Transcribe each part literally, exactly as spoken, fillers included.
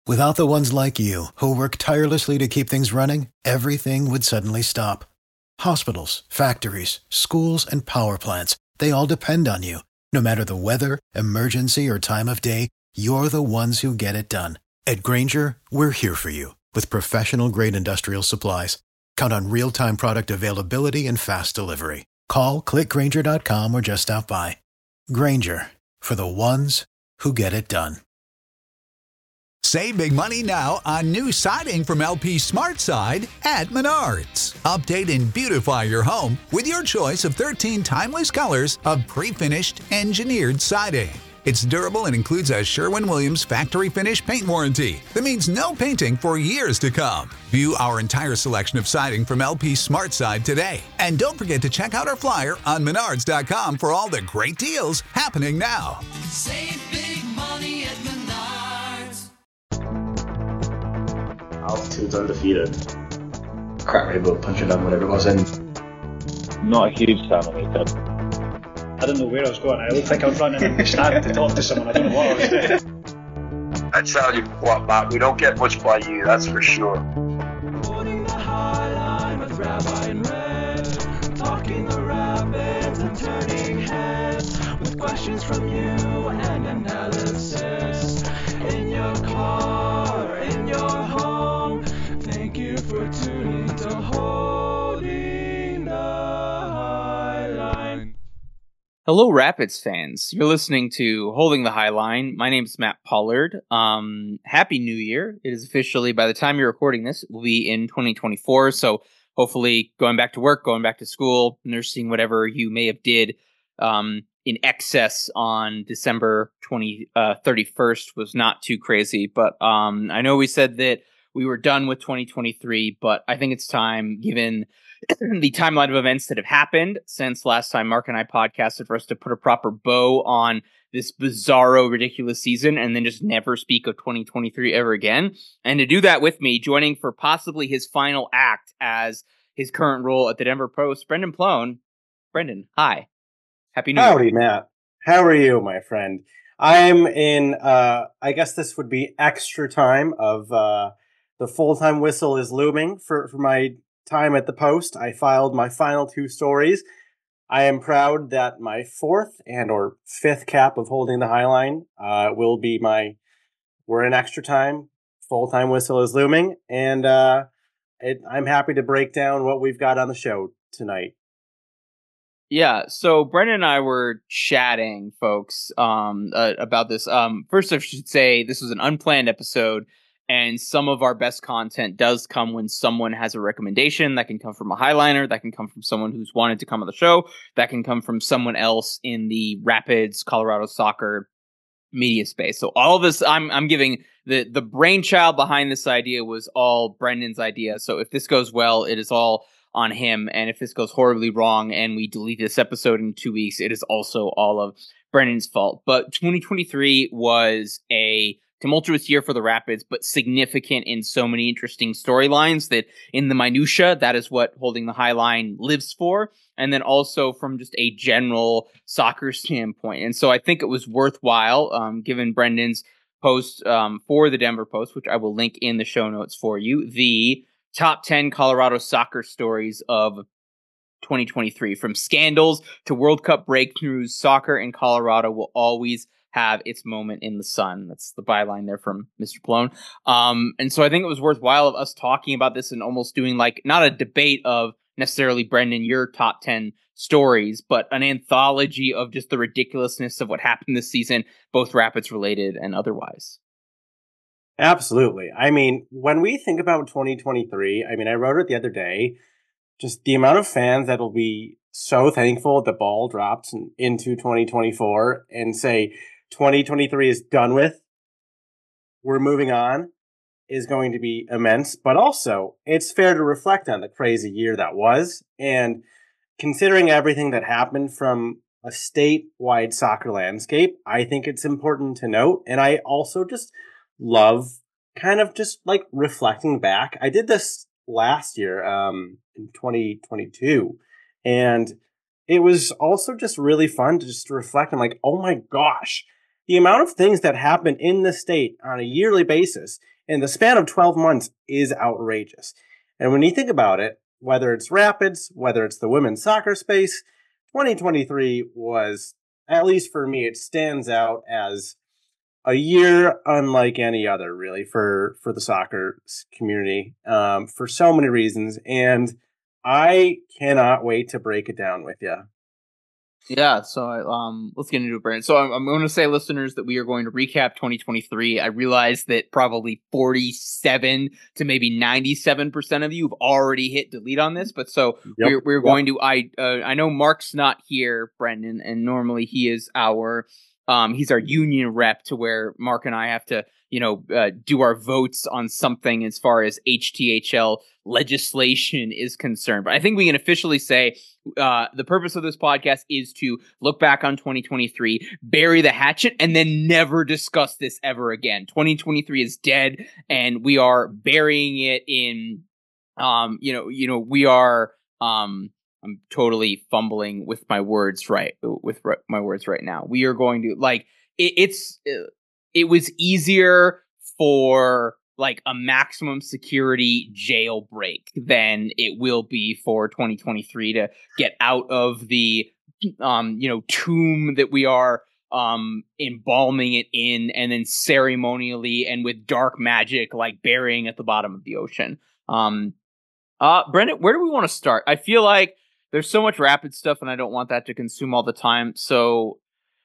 Without the ones like you, who work tirelessly to keep things running, everything would suddenly stop. Hospitals, factories, schools, and power plants, they all depend on you. No matter the weather, emergency, or time of day, you're the ones who get it done. At Grainger, we're here for you with professional-grade industrial supplies. Count on real-time product availability and fast delivery. Call, click grainger dot com, or just stop by. Grainger, for the ones who get it done. Save big money now on new siding from L P SmartSide at Menards. Update and beautify your home with your choice of thirteen timeless colors of pre-finished engineered siding. It's durable and includes a Sherwin-Williams factory finish paint warranty that means no painting for years to come. View our entire selection of siding from L P SmartSide today. And don't forget to check out our flyer on menards dot com for all the great deals happening now. Save big money at Menards. Altitude's undefeated. Crap, maybe punching down whatever it was in. Not a huge fan of it. I don't know where I was going. I don't think I was running in the stand to talk to someone. I don't know what I was doing. I tell you what, Matt, we don't get much by you, that's for sure. Holding the high line with Rabbi and Red, talking the rapids and turning heads, with questions from you and analysis. In your car, in your home, thank you for tuning to Holding the High Line. Hello, Rapids fans. You're listening to Holding the High Line. My name is Matt Pollard. Um, Happy New Year. It is officially, by the time you're recording this, it will be in twenty twenty-four. So hopefully going back to work, going back to school, nursing whatever you may have did um, in excess on December twentieth, uh, thirty-first was not too crazy. But um, I know we said that we were done with twenty twenty-three, but I think it's time, given the timeline of events that have happened since last time Mark and I podcasted, for us to put a proper bow on this bizarro, ridiculous season and then just never speak of twenty twenty-three ever again. And to do that with me, joining for possibly his final act as his current role at the Denver Post, Brendan Plone. Brendan, hi. Happy New Year. Howdy, Matt. How are you, my friend? I'm in, uh, I guess this would be extra time of uh, the full-time whistle is looming for, for my time at the Post. I filed my final two stories. I am proud that my fourth and or fifth cap of Holding the High Line uh, will be my, we're in extra time, full-time whistle is looming, and uh, it, I'm happy to break down what we've got on the show tonight. Yeah, so Brendan and I were chatting, folks, um, uh, about this. Um, first, I should say this was an unplanned episode, and some of our best content does come when someone has a recommendation. That can come from a Highliner, that can come from someone who's wanted to come on the show, that can come from someone else in the Rapids, Colorado soccer media space. So all of this, I'm I'm giving the the brainchild behind this idea was all Brendan's idea. So if this goes well, it is all on him, and if this goes horribly wrong and we delete this episode in two weeks, it is also all of Brendan's fault. But twenty twenty-three was a tumultuous year for the Rapids, but significant in so many interesting storylines that in the minutia, that is what Holding the High Line lives for. And then also from just a general soccer standpoint. And so I think it was worthwhile, um, given Brendan's post um, for the Denver Post, which I will link in the show notes for you, the top ten Colorado soccer stories of twenty twenty-three. From scandals to World Cup breakthroughs, soccer in Colorado will always have its moment in the sun. That's the byline there from Mister Plone. Um, and so I think it was worthwhile of us talking about this and almost doing like, not a debate of necessarily, Brendan, your top ten stories, but an anthology of just the ridiculousness of what happened this season, both Rapids related and otherwise. Absolutely. I mean, when we think about twenty twenty-three, I mean, I wrote it the other day, just the amount of fans that'll be so thankful the ball dropped into twenty twenty-four and say twenty twenty-three is done with, we're moving on, is going to be immense. But also, it's fair to reflect on the crazy year that was. And considering everything that happened from a statewide soccer landscape, I think it's important to note. And I also just love kind of just like reflecting back. I did this last year um, in twenty twenty-two. And it was also just really fun to just reflect on like, oh my gosh, the amount of things that happen in the state on a yearly basis in the span of twelve months is outrageous. And when you think about it, whether it's Rapids, whether it's the women's soccer space, twenty twenty-three was, at least for me, it stands out as a year unlike any other, really, for, for the soccer community, um, for so many reasons. And I cannot wait to break it down with you. Yeah, so um, let's get into it, Brandon. So I'm, I'm going to say, listeners, that we are going to recap twenty twenty-three. I realize that probably forty-seven to maybe ninety-seven percent of you have already hit delete on this, but so yep, we're we're yep. going to. I uh, I know Mark's not here, Brendan, and normally he is our um he's our union rep, to where Mark and I have to, you know, uh, do our votes on something as far as H T H L legislation is concerned. But I think we can officially say uh, the purpose of this podcast is to look back on twenty twenty-three, bury the hatchet, and then never discuss this ever again. twenty twenty-three is dead, and we are burying it in, um, you know, you know, we are, um, I'm totally fumbling with my words right, with r- my words right now. We are going to, like, it, it's, uh, it was easier for like a maximum security jailbreak than it will be for twenty twenty-three to get out of the, um, you know, tomb that we are um, embalming it in, and then ceremonially and with dark magic, like burying at the bottom of the ocean. Um, uh, Brendan, where do we want to start? I feel like there's so much Rapid stuff, and I don't want that to consume all the time. So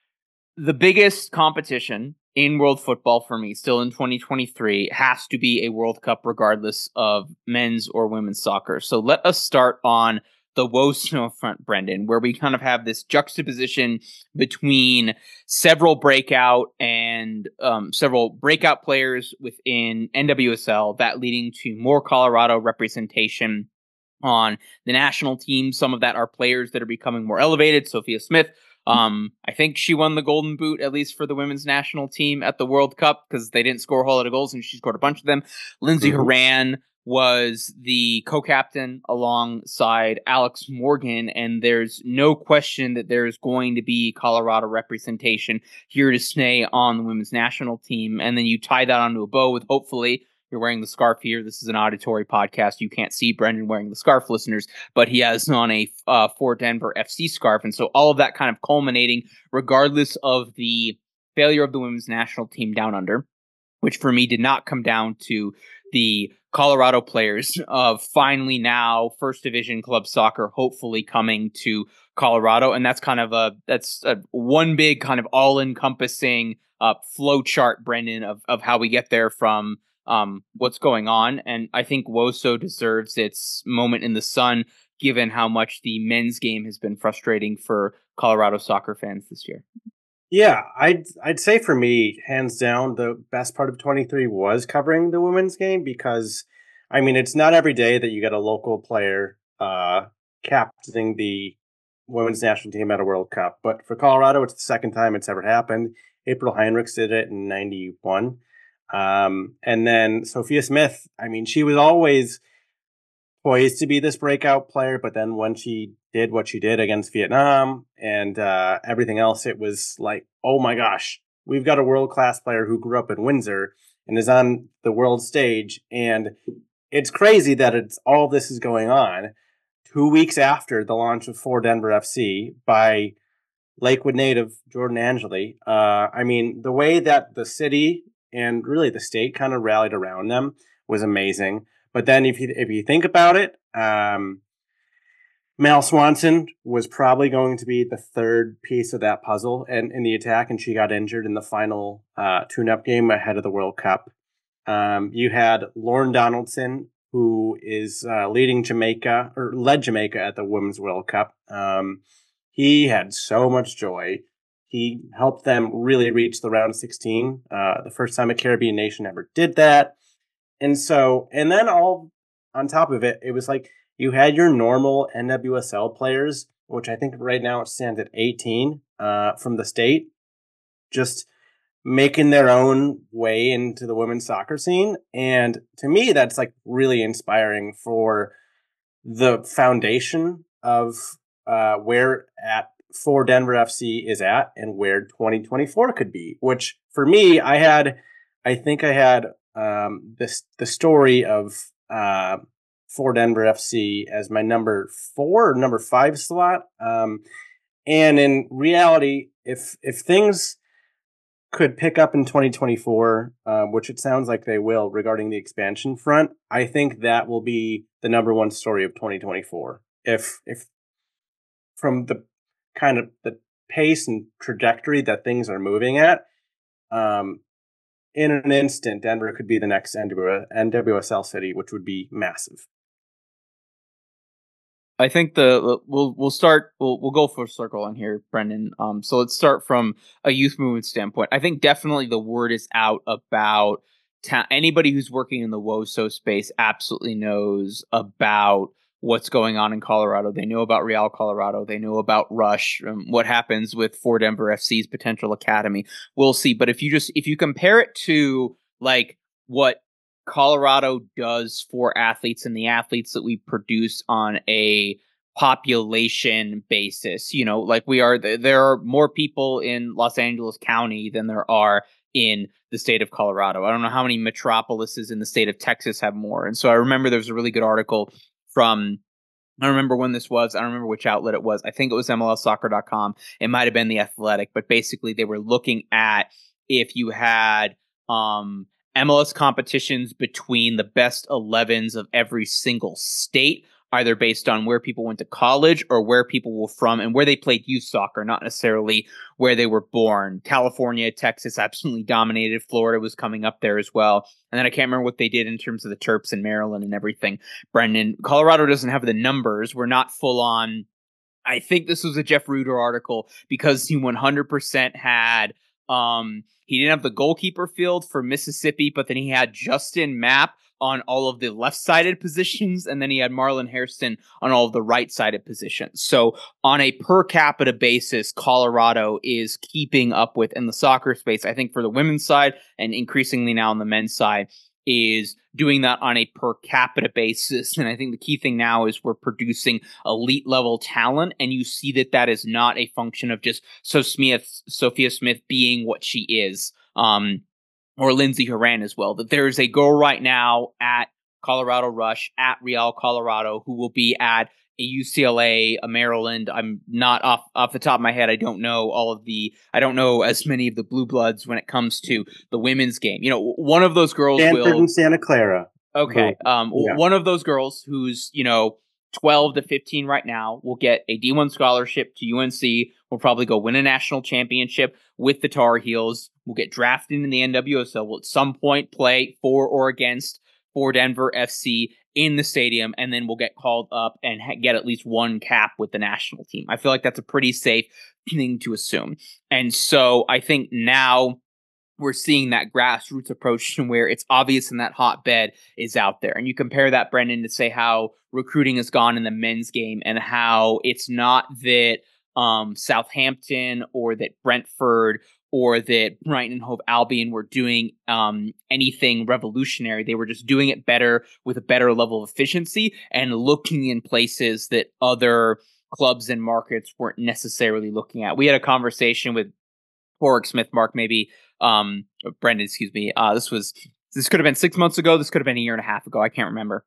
the biggest competition in world football for me still in twenty twenty-three has to be a World Cup, regardless of men's or women's soccer. So let us start on the Woe Snow front, Brendan, where we kind of have this juxtaposition between several breakout and um, several breakout players within N W S L, that leading to more Colorado representation on the national team. Some of that are players that are becoming more elevated. Sophia Smith, Um, I think she won the Golden Boot, at least for the women's national team at the World Cup, because they didn't score a whole lot of goals and she scored a bunch of them. Lindsey mm-hmm. Horan was the co-captain alongside Alex Morgan, and there's no question that there's going to be Colorado representation here to stay on the women's national team. And then you tie that onto a bow with, hopefully, you're wearing the scarf here. This is an auditory podcast. You can't see Brendan wearing the scarf, listeners, but he has on a uh, For Denver F C scarf. And so all of that kind of culminating, regardless of the failure of the women's national team down under, which for me did not come down to the Colorado players of finally now first division club soccer, hopefully coming to Colorado. And that's kind of a, that's a one big kind of all encompassing uh, flow chart, Brendan, of, of how we get there from um, what's going on. And I think WOSO deserves its moment in the sun, given how much the men's game has been frustrating for Colorado soccer fans this year. Yeah, I'd I'd say for me, hands down, the best part of twenty-three was covering the women's game, because, I mean, it's not every day that you get a local player uh, captaining the women's national team at a World Cup. But for Colorado, it's the second time it's ever happened. April Heinrichs did it in ninety-one. Um, and then Sophia Smith, I mean, she was always poised to be this breakout player, but then when she did what she did against Vietnam and uh, everything else, it was like, oh my gosh, we've got a world-class player who grew up in Windsor and is on the world stage. And it's crazy that it's all this is going on two weeks after the launch of For Denver F C by Lakewood native Jordan Angeli. Uh, I mean, the way that the city and really the state kind of rallied around them was amazing. But then if you if you think about it, um, Mal Swanson was probably going to be the third piece of that puzzle and in the attack, and she got injured in the final uh, tune-up game ahead of the World Cup. Um, you had Lauren Donaldson, who is uh, leading Jamaica, or led Jamaica at the Women's World Cup. Um, he had so much joy. He helped them really reach the round of sixteen, uh, the first time a Caribbean nation ever did that. And so, and then all on top of it, it was like you had your normal N W S L players, which I think right now it stands at eighteen uh, from the state, just making their own way into the women's soccer scene. And to me, that's like really inspiring for the foundation of uh, where at for Denver F C is at and where twenty twenty-four could be, which for me, I had, I think I had um, this, the story of uh, for Denver F C as my number four or number five slot. Um, and in reality, if, if things could pick up in twenty twenty-four, uh, which it sounds like they will regarding the expansion front, I think that will be the number one story of twenty twenty-four. If, if from the kind of the pace and trajectory that things are moving at, um, in an instant, Denver could be the next N W S L city, which would be massive. I think the we'll we'll start we'll we'll go full circle on here, Brendan. Um, so let's start from a youth movement standpoint. I think definitely the word is out about ta- anybody who's working in the W O S O space absolutely knows about what's going on in Colorado. They know about Real Colorado. They know about Rush. Um, what happens with For Denver F C's potential academy, we'll see. But if you just if you compare it to like what Colorado does for athletes and the athletes that we produce on a population basis, you know, like we are, there are more people in Los Angeles County than there are in the state of Colorado. I don't know how many metropolises in the state of Texas have more. And so I remember there was a really good article from, I don't remember when this was. I don't remember which outlet it was. I think it was M L S soccer dot com. It might have been The Athletic, but basically they were looking at if you had, um, M L S competitions between the best elevens of every single state, either based on where people went to college or where people were from and where they played youth soccer, not necessarily where they were born. California, Texas absolutely dominated. Florida was coming up there as well. And then I can't remember what they did in terms of the Terps in Maryland and everything. Brendan, Colorado doesn't have the numbers. We're not full on. I think this was a Jeff Ruder article because he one hundred percent had um he didn't have the goalkeeper field for Mississippi, but then he had Justin Mapp on all of the left-sided positions, and then he had Marlon Hairston on all of the right-sided positions. So on a per capita basis, Colorado is keeping up with, in the soccer space, I think for the women's side, and increasingly now on the men's side, is doing that on a per capita basis. And I think the key thing now is we're producing elite level talent. And you see that that is not a function of just so Smith, Sophia Smith being what she is, um, or Lindsey Horan as well, that there is a girl right now at Colorado Rush, at Real Colorado, who will be at a U C L A, a Maryland. I'm not off off the top of my head. I don't know all of the, I don't know as many of the blue bloods when it comes to the women's game. You know, one of those girls Stanford will. and Santa Clara. Okay. Um, yeah. One of those girls who's, you know, twelve to fifteen right now will get a D one scholarship to U N C. Will probably go win a national championship with the Tar Heels. Will get drafted in the N W S L. Will at some point play for or against for Denver F C in the stadium, and then we'll get called up and ha- get at least one cap with the national team. I feel like that's a pretty safe thing to assume. And so I think now we're seeing that grassroots approach where it's obvious and that hotbed is out there. And you compare that, Brendan, to say how recruiting has gone in the men's game and how it's not that um, Southampton or that Brentford or that Brighton and Hove Albion were doing um, anything revolutionary. They were just doing it better with a better level of efficiency and looking in places that other clubs and markets weren't necessarily looking at. We had a conversation with Warwick Smith, Mark, maybe um, Brendan, excuse me. Uh, this was this could have been six months ago. This could have been a year and a half ago. I can't remember.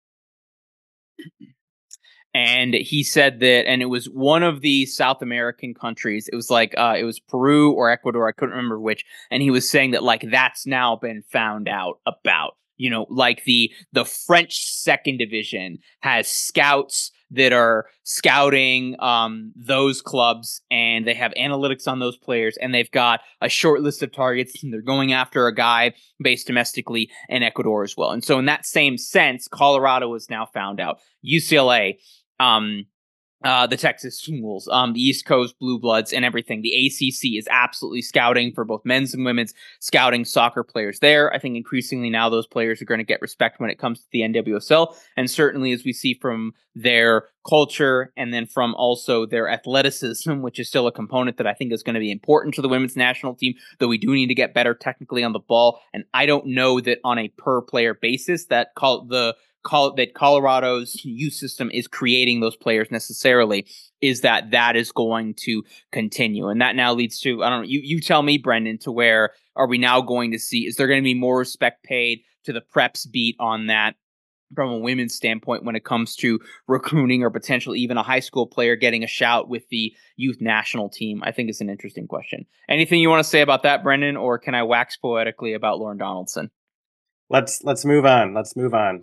And he said that, and it was one of the South American countries. It was like, uh, it was Peru or Ecuador. I couldn't remember which. And he was saying that like, that's now been found out about, you know, like the, the French second division has scouts that are scouting, um, those clubs, and they have analytics on those players, and they've got a short list of targets, and they're going after a guy based domestically in Ecuador as well. And so in that same sense, Colorado is now found out. U C L A, um, uh, the Texas Schools, um, the East Coast Blue Bloods, and everything. The A C C is absolutely scouting for both men's and women's, scouting soccer players there. I think increasingly now those players are going to get respect when it comes to the N W S L. And certainly as we see from their culture and then from also their athleticism, which is still a component that I think is going to be important to the women's national team, though we do need to get better technically on the ball. And I don't know that on a per player basis that call the call that Colorado's youth system is creating those players necessarily, is that that is going to continue. And that now leads to, I don't know, you, you tell me, Brendan, to where are we now going to see, is there going to be more respect paid to the preps beat on that from a women's standpoint when it comes to recruiting or potentially even a high school player getting a shout with the youth national team? I think is an interesting question. Anything you want to say about that, Brendan, or can I wax poetically about Lauren Donaldson? Let's let's move on. Let's move on.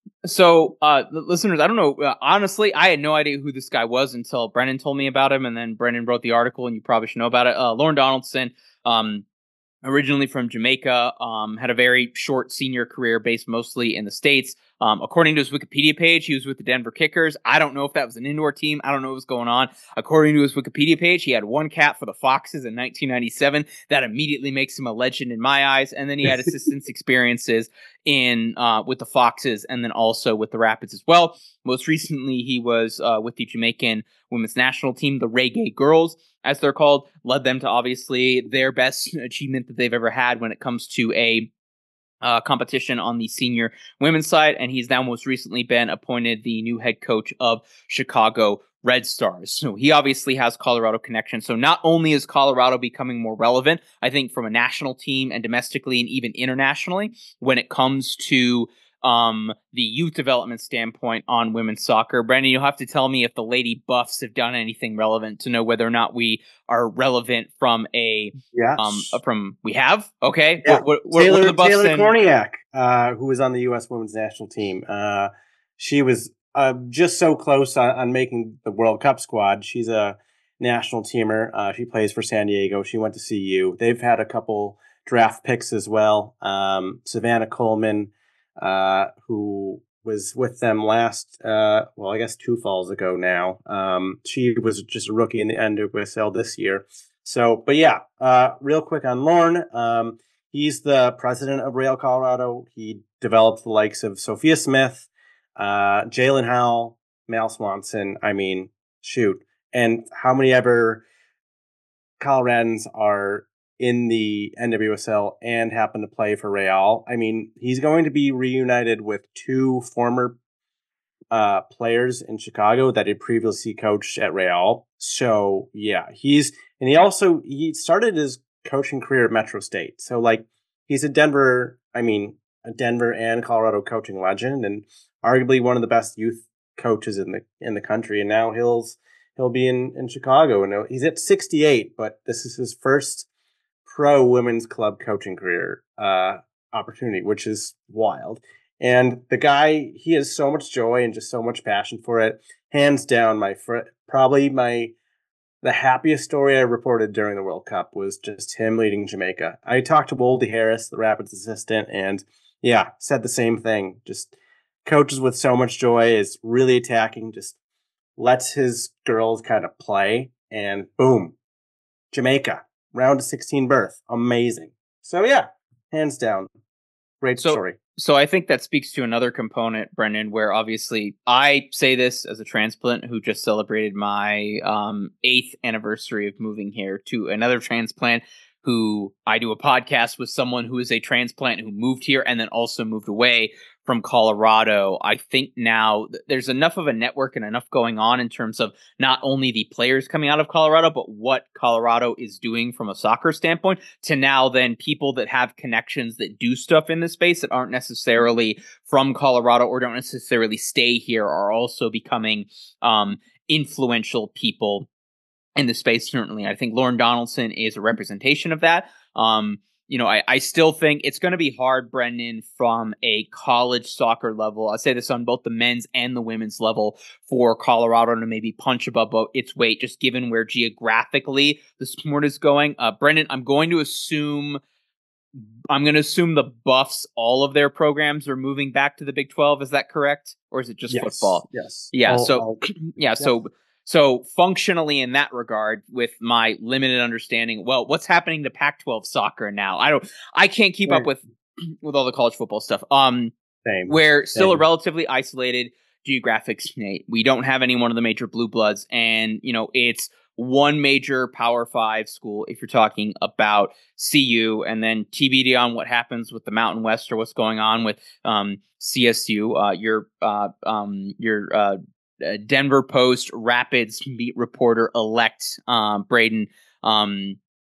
So, uh, listeners, I don't know. Uh, honestly, I had no idea who this guy was until Brendan told me about him, and then Brendan wrote the article, and you probably should know about it. Uh, Lauren Donaldson, um, originally from Jamaica, um, had a very short senior career based mostly in the States. Um, according to his Wikipedia page, he was with the Denver Kickers. I don't know if that was an indoor team. I don't know what was going on. According to his Wikipedia page, he had one cap for the Foxes in nineteen ninety-seven. That immediately makes him a legend in my eyes. And then he had assistance experiences in uh, with the Foxes and then also with the Rapids as well. Most recently, he was uh, with the Jamaican women's national team, the Reggae Girls, as they're called, led them to obviously their best achievement that they've ever had when it comes to a Uh, competition on the senior women's side, and he's now most recently been appointed the new head coach of Chicago Red Stars. So he obviously has Colorado connection. So not only is Colorado becoming more relevant, I think from a national team and domestically and even internationally, when it comes to um, the youth development standpoint on women's soccer. Brendan, you'll have to tell me if the Lady Buffs have done anything relevant to know whether or not we are relevant from a yes. um from we have okay yeah. what, what, Taylor, what are the Buffs Taylor in? Korniak, uh, who was on the U S women's national team. Uh, she was uh, just so close on, on making the World Cup squad. She's a national teamer. Uh, she plays for San Diego. She went to C U. They've had a couple draft picks as well. Um, Savannah Coleman, uh, who was with them last, uh, well, I guess two falls ago now. Um, she was just a rookie in the N W S L this year. So, but yeah, uh, real quick on Lorne. Um, he's the president of Rail Colorado. He developed the likes of Sophia Smith, uh, Jalen Howell, Mal Swanson. I mean, shoot. And how many ever Coloradans are in the N W S L and happen to play for Real? I mean, he's going to be reunited with two former uh, players in Chicago that had previously coached at Real. So yeah, he's, and he also, he started his coaching career at Metro State. So like, he's a Denver, I mean, a Denver and Colorado coaching legend, and arguably one of the best youth coaches in the, in the country. And now he'll, he'll be in, in Chicago, and he's at sixty-eight, but this is his first pro women's club coaching career uh, opportunity, which is wild. And the guy, he has so much joy and just so much passion for it. Hands down, my fr- probably my the happiest story I reported during the World Cup was just him leading Jamaica. I talked to Woldy Harris, the Rapids assistant, and yeah, said the same thing. Just coaches with so much joy, is really attacking, just lets his girls kind of play, and boom, Jamaica. Round of sixteen berth. Amazing. So yeah, hands down. Great so, story. So I think that speaks to another component, Brendan, where obviously I say this as a transplant who just celebrated my um, eighth anniversary of moving here, to another transplant who I do a podcast with someone who is a transplant who moved here and then also moved away from Colorado. I think now there's enough of a network and enough going on in terms of not only the players coming out of Colorado, but what Colorado is doing from a soccer standpoint, to now then people that have connections that do stuff in this space that aren't necessarily from Colorado or don't necessarily stay here are also becoming um, influential people in the space. Certainly, I think Lauren Donaldson is a representation of that. Um, You know, I, I still think it's going to be hard, Brendan, from a college soccer level. I say this on both the men's and the women's level, for Colorado to maybe punch above its weight, just given where geographically the sport is going. Uh, Brendan, I'm going to assume, I'm going to assume the Buffs, all of their programs are moving back to the Big twelve. Is that correct, or is it just yes. football? Yes. Yeah. I'll, so, I'll, yeah. yeah. So. So functionally in that regard, with my limited understanding, well, what's happening to Pac twelve soccer now? I don't, I can't keep right. up with, with all the college football stuff. Um, Same. We're still Same. a relatively isolated geographic state. We don't have any one of the major blue bloods, and you know, it's one major Power Five school if you're talking about C U, and then T B D on what happens with the Mountain West or what's going on with um, C S U. Uh, your uh, um, your uh, Denver Post Rapids beat reporter elect um, Braden um,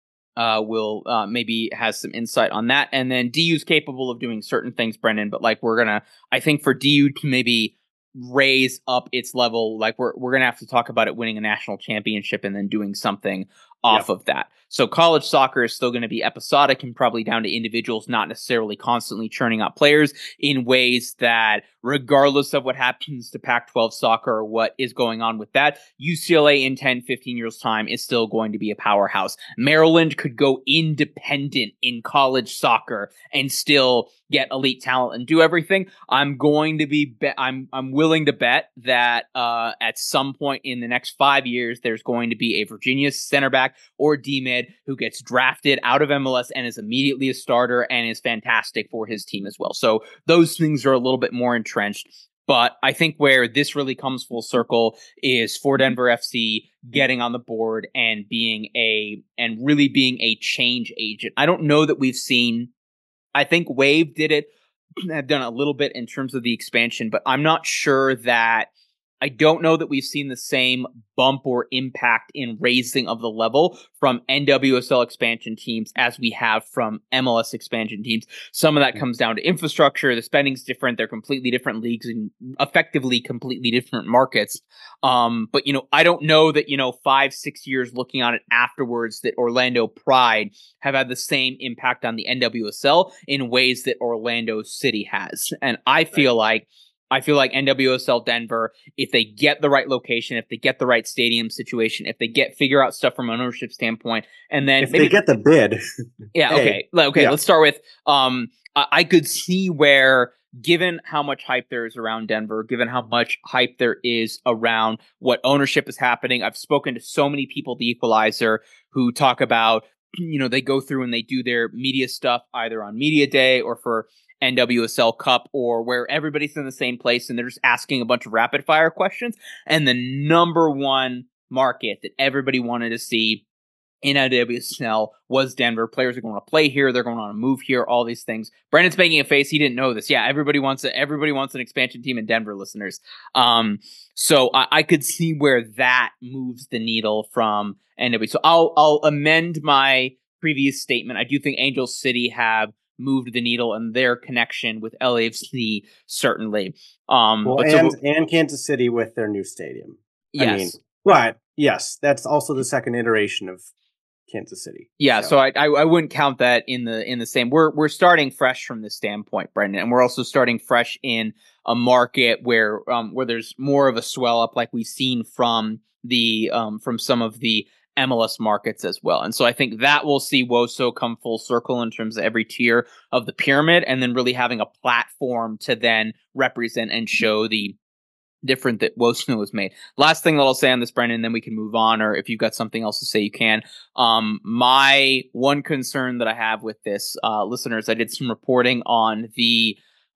uh, will uh, maybe has some insight on that, and then D U's capable of doing certain things, Brendan. But like we're gonna, I think for D U to maybe raise up its level, like we're we're gonna have to talk about it winning a national championship and then doing something off yep. of that. So college soccer is still going to be episodic and probably down to individuals, not necessarily constantly churning out players in ways that, regardless of what happens to Pac twelve soccer or what is going on with that, U C L A in ten, fifteen years time is still going to be a powerhouse. Maryland could go independent in college soccer and still get elite talent and do everything. I'm going to be, be- I'm, I'm willing to bet that uh, at some point in the next five years, there's going to be a Virginia center back or D-mid who gets drafted out of M L S and is immediately a starter and is fantastic for his team as well. So those things are a little bit more entrenched. But I think where this really comes full circle is for Denver F C getting on the board and being a and really being a change agent. I don't know that we've seen. I think Wave did it. Have done a little bit in terms of the expansion, but I'm not sure that. I don't know that we've seen the same bump or impact in raising of the level from N W S L expansion teams as we have from M L S expansion teams. Some of that comes down to infrastructure. The spending's different. They're completely different leagues and effectively completely different markets. Um, but, you know, I don't know that, you know, five, six years looking on it afterwards that Orlando Pride have had the same impact on the N W S L in ways that Orlando City has. And I feel like I feel like N W S L Denver, if they get the right location, if they get the right stadium situation, if they get figure out stuff from an ownership standpoint, and then if maybe, they get the bid, yeah, hey, okay, okay. yeah. Let's start with. Um, I, I could see where, given how much hype there is around Denver, given how much hype there is around what ownership is happening. I've spoken to so many people, at the Equalizer, who talk about, you know, they go through and they do their media stuff either on media day or for N W S L Cup, or where everybody's in the same place and they're just asking a bunch of rapid fire questions. And the number one market that everybody wanted to see in N W S L was Denver. Players are going to play here. They're going to want to move here. All these things. Brandon's making a face. He didn't know this. Yeah, everybody wants a, everybody wants an expansion team in Denver, listeners. Um, so I, I could see where that moves the needle from N W S L. So I'll I'll amend my previous statement. I do think Angel City have moved the needle and their connection with L A F C certainly. Um, well, but and, so, and Kansas City with their new stadium. Yes. I mean, but yes, that's also the second iteration of Kansas City. Yeah, so, so I, I I wouldn't count that in the in the same. We're we're starting fresh from this standpoint, Brendan, and we're also starting fresh in a market where um where there's more of a swell up, like we've seen from the um from some of the M L S markets as well. And so I think that we'll see WOSO come full circle in terms of every tier of the pyramid, and then really having a platform to then represent and show the different that WOSO was made. Last thing that I'll say on this, Brendan, and then we can move on, or if you've got something else to say, you can. Um, my one concern that I have with this, uh, listeners, I did some reporting on the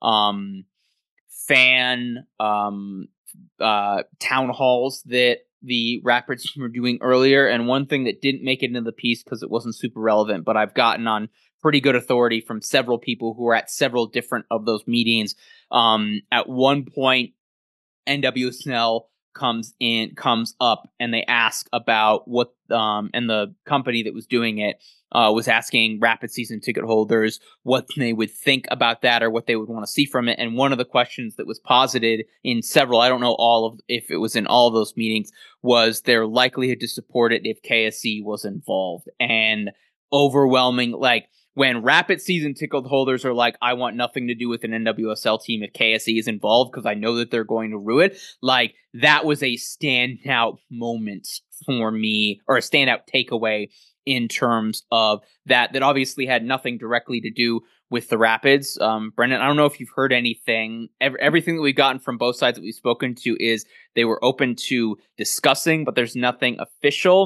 um, fan um, uh, town halls that the Rapids were doing earlier, and one thing that didn't make it into the piece because it wasn't super relevant, but I've gotten on pretty good authority from several people who were at several different of those meetings. Um, at one point, N W S L comes in, comes up, and they ask about what, um, and the company that was doing it uh, was asking Rapid season ticket holders what they would think about that or what they would want to see from it. And one of the questions that was posited in several, I don't know all of, if it was in all of those meetings, was their likelihood to support it if K S E was involved. And overwhelming, like, when Rapid season ticket holders are like, I want nothing to do with an N W S L team if K S E is involved because I know that they're going to rue it. Like, that was a standout moment for me, or a standout takeaway in terms of that, that obviously had nothing directly to do with the Rapids. Um, Brendan, I don't know if you've heard anything. Every, everything that we've gotten from both sides that we've spoken to is they were open to discussing, but there's nothing official.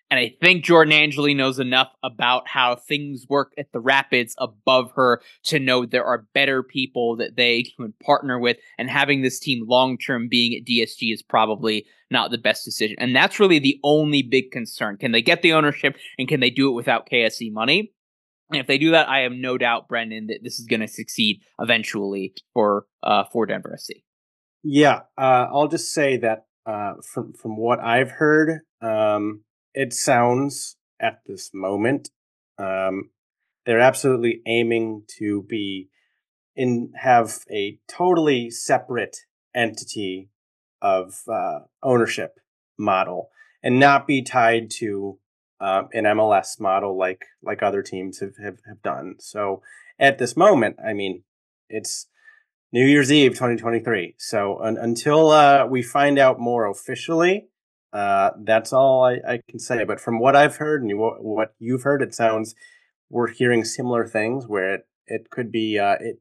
And I think Jordan Angeli knows enough about how things work at the Rapids above her to know there are better people that they can partner with. And having this team long-term being at D S G is probably not the best decision. And that's really the only big concern. Can they get the ownership and can they do it without K S E money? And if they do that, I have no doubt, Brendan, that this is going to succeed eventually for uh, for Denver S C. Yeah, uh, I'll just say that uh, from from what I've heard, um, it sounds at this moment um, they're absolutely aiming to be in have a totally separate entity of uh, ownership model and not be tied to um, an M L S model like like other teams have, have, have done. So at this moment, I mean, it's New Year's Eve twenty twenty-three. So un- until uh, we find out more officially, uh, that's all I, I can say. But from what I've heard and what, what you've heard, it sounds we're hearing similar things where it, it could be uh, it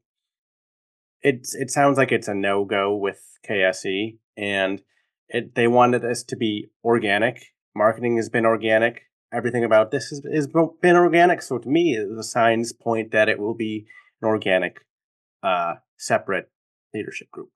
it it sounds like it's a no go with K S E, and it they wanted this to be organic. Marketing has been organic. Everything about this has, has been organic. So to me, the signs point that it will be an organic, uh, separate leadership group.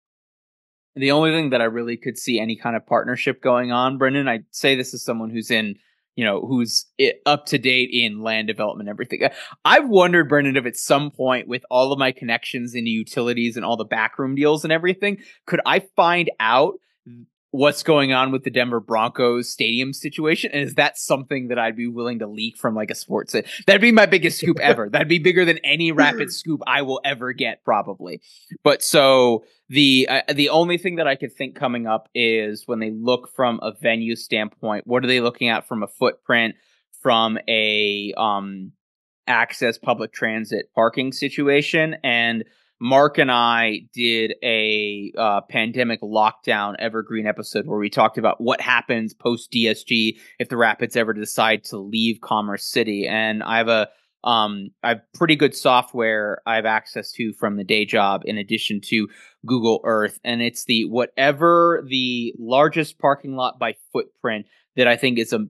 The only thing that I really could see any kind of partnership going on, Brendan, I say this as someone who's in, you know, who's up to date in land development and everything. I've wondered, Brendan, if at some point with all of my connections into utilities and all the backroom deals and everything, could I find out what's going on with the Denver Broncos stadium situation? And is that something that I'd be willing to leak from like a sports? That'd be my biggest scoop ever. That'd be bigger than any Rapid scoop I will ever get, probably. But so the uh, the only thing that I could think coming up is when they look from a venue standpoint, what are they looking at from a footprint, from a um access public transit parking situation? And Mark and I did a uh, pandemic lockdown evergreen episode where we talked about what happens post D S G if the Rapids ever decide to leave Commerce City. And I have a um, I have pretty good software I have access to from the day job in addition to Google Earth. And it's the whatever the largest parking lot by footprint that I think is a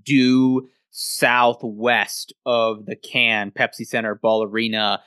due southwest of the Can, Pepsi Center, Ball Arena,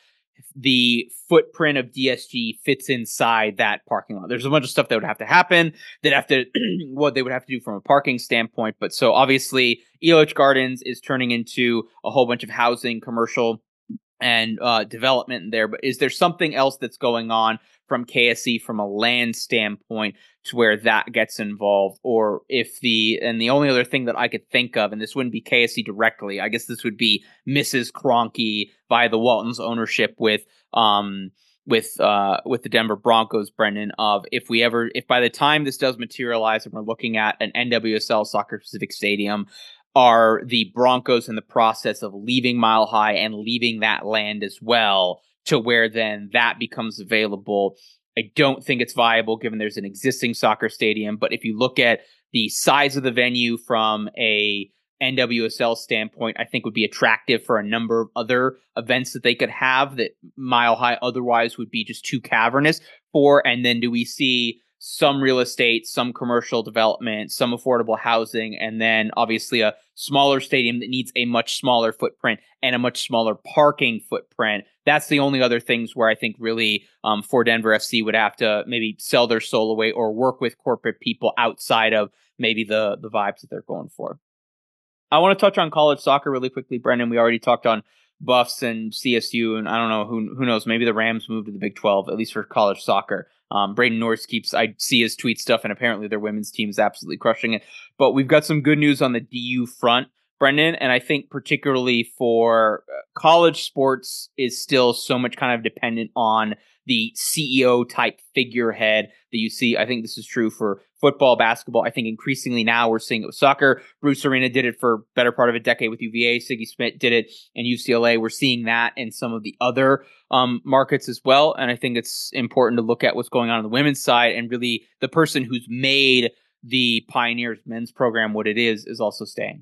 the footprint of D S G fits inside that parking lot. There's a bunch of stuff that would have to happen. They'd have to, what they would have to do from a parking standpoint. But so obviously, E L H Gardens is turning into a whole bunch of housing, commercial, and uh, development there. But is there something else that's going on from K S E from a land standpoint to where that gets involved? Or if the, and the only other thing that I could think of, and this wouldn't be K S E directly, I guess this would be Missus Kroenke via the Waltons ownership with, um, with, uh, with the Denver Broncos, Brendan, of if we ever, if by the time this does materialize and we're looking at an N W S L Soccer Pacific Stadium, are the Broncos in the process of leaving Mile High and leaving that land as well, to where then that becomes available? I don't think it's viable given there's an existing soccer stadium, but if you look at the size of the venue from a N W S L standpoint, I think would be attractive for a number of other events that they could have that Mile High otherwise would be just too cavernous for. And then do we see some real estate, some commercial development, some affordable housing, and then obviously a smaller stadium that needs a much smaller footprint and a much smaller parking footprint? That's the only other things where I think really um, for Denver F C would have to maybe sell their soul away or work with corporate people outside of maybe the the vibes that they're going for. I want to touch on college soccer really quickly, Brendan. We already talked on Buffs and C S U, and I don't know, who who knows, maybe the Rams moved to the Big twelve, at least for college soccer. Um, Braden Norris keeps, I see his tweet stuff, and apparently their women's team is absolutely crushing it. But we've got some good news on the D U front, Brendan, and I think particularly for college sports is still so much kind of dependent on the C E O type figurehead that you see. I think this is true for football, basketball. I think increasingly now we're seeing it with soccer. Bruce Arena did it for better part of a decade with U V A. Siggy Smith did it in U C L A. We're seeing that in some of the other um, markets as well. And I think it's important to look at what's going on on the women's side, and really the person who's made the Pioneers men's program what it is is also staying.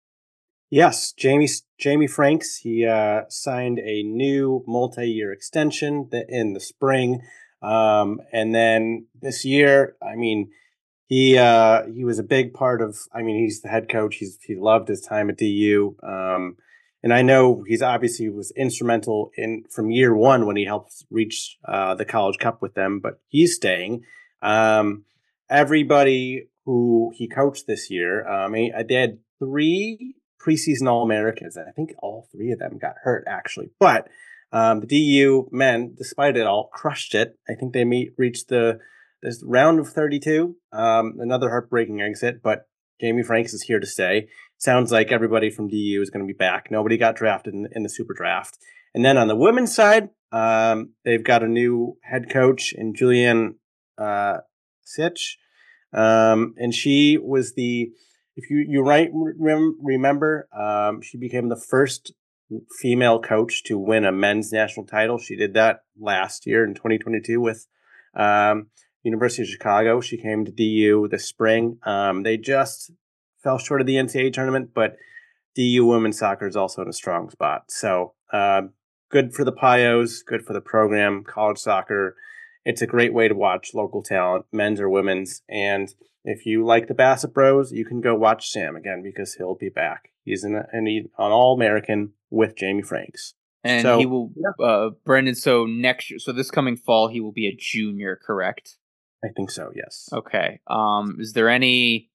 Yes, Jamie Jamie Franks, he uh, signed a new multi-year extension in the spring. Um, and then this year, I mean, he uh, he was a big part of. I mean, he's the head coach. He's he loved his time at D U, um, and I know he's obviously was instrumental in from year one when he helped reach uh, the College Cup with them. But he's staying. Um, everybody who he coached this year, um, he, they had three preseason All Americans, and I think all three of them got hurt actually. But um, the D U men, despite it all, crushed it. I think they meet, reached the this round of thirty-two. Um, another heartbreaking exit, but Jamie Franks is here to stay. Sounds like everybody from D U is going to be back. Nobody got drafted in, in the Super Draft. And then on the women's side, um, they've got a new head coach in Julianne uh, Sitch. Um, and she was the, if you, you right, rem, remember, um, she became the first female coach to win a men's national title. She did that last year in twenty twenty-two with um, University of Chicago. She came to D U this spring. Um, they just fell short of the N C double A tournament, but D U women's soccer is also in a strong spot. So uh, good for the Pios, good for the program, college soccer. It's a great way to watch local talent, men's or women's. And if you like the Bassett Bros, you can go watch Sam again because he'll be back. He's an, an, an All-American with Jamie Franks. And so, he will, yeah. uh, Brendan, so next year, so this coming fall, he will be a junior, correct? I think so, yes. Okay. Um, is there any...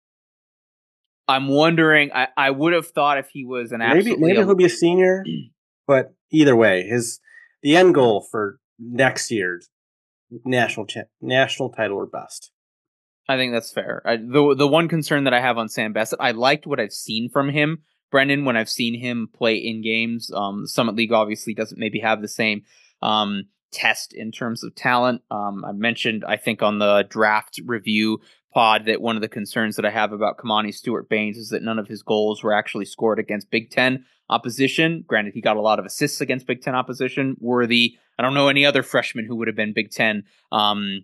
I'm wondering, I, I would have thought if he was an absolutely... Maybe, maybe he'll be a senior, but either way, his the end goal for next year's national cha- national title or bust. I think that's fair. I, the the one concern that I have on Sam Bassett, I liked what I've seen from him, Brendan, when I've seen him play in games. Um, the Summit League obviously doesn't maybe have the same um, test in terms of talent. Um, I mentioned, I think, on the draft review pod that one of the concerns that I have about Kamani Stewart-Baines is that none of his goals were actually scored against Big Ten opposition. Granted, he got a lot of assists against Big Ten opposition. Worthy, I don't know any other freshman who would have been Big Ten um,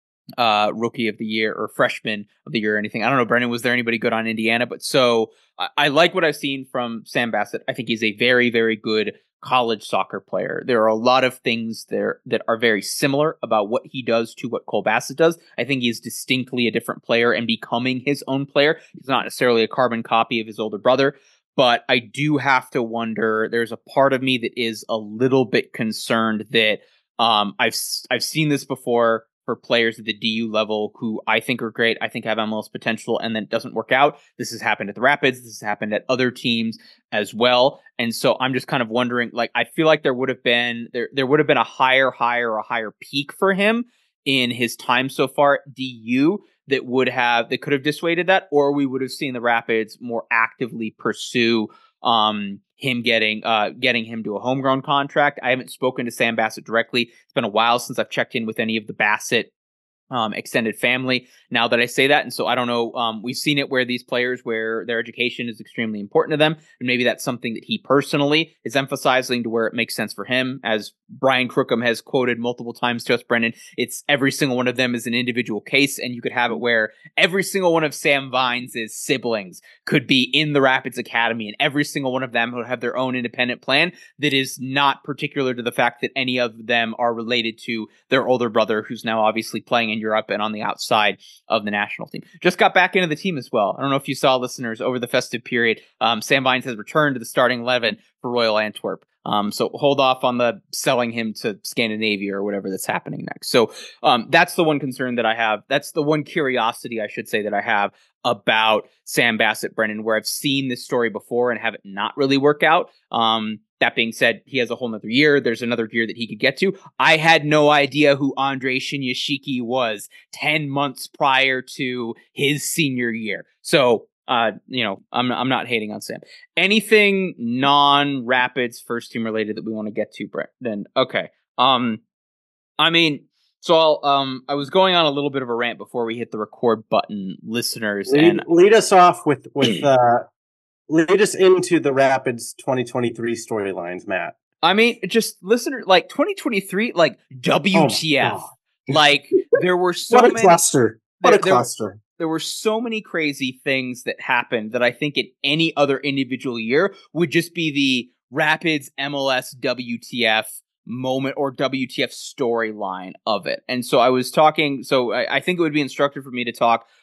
uh, rookie of the year or freshman of the year or anything. I don't know, Brendan, was there anybody good on Indiana? But so I, I like what I've seen from Sam Bassett. I think he's a very, very good college soccer player. There are a lot of things there that are very similar about what he does to what Cole Bassett does. I think he's distinctly a different player and becoming his own player. He's not necessarily a carbon copy of his older brother, but I do have to wonder, there's a part of me that is a little bit concerned that um, I've I've seen this before for players at the D U level who I think are great, I think have M L S potential, and then it doesn't work out. This has happened at the Rapids. This has happened at other teams as well. And so I'm just kind of wondering, like, I feel like there would have been there there would have been a higher, higher, a higher peak for him in his time so far at D U that would have that could have dissuaded that, or we would have seen the Rapids more actively pursue um him getting uh getting him to a homegrown contract. I haven't spoken to Sam Bassett directly. It's been a while since I've checked in with any of the Bassett um extended family, now that I say that. And so I don't know, um we've seen it where these players, where their education is extremely important to them, and maybe that's something that he personally is emphasizing to where it makes sense for him. As Brian Crookham has quoted multiple times to us, Brendan, it's every single one of them is an individual case, and you could have it where every single one of Sam Vines' siblings could be in the Rapids Academy, and every single one of them would have their own independent plan that is not particular to the fact that any of them are related to their older brother, who's now obviously playing in Europe and on the outside of the national team. Just got back into the team as well. I don't know if you saw, listeners, over the festive period, um, Sam Vines has returned to the starting eleven for Royal Antwerp. Um, so hold off on the selling him to Scandinavia or whatever that's happening next. So um, that's the one concern that I have. That's the one curiosity, I should say, that I have about Sam Bassett, Brendan, where I've seen this story before and have it not really work out. Um, that being said, he has a whole nother year. There's another year that he could get to. I had no idea who Andre Shinyashiki was ten months prior to his senior year. So Uh, you know, I'm I'm not hating on Sam. Anything non-Rapids first team related that we want to get to, Brett? Then okay. Um, I mean, so I'll, um, I was going on a little bit of a rant before we hit the record button, listeners. Lead, and lead us off with with uh, lead us into the Rapids twenty twenty-three storylines, Matt. I mean, just listener, like twenty twenty-three, like W T F, oh, like there were so what a many cluster. What there, a cluster. There, There were so many crazy things that happened that I think in any other individual year would just be the Rapids M L S W T F moment or W T F storyline of it. And so I was talking, so I, I think it would be instructive for me to talk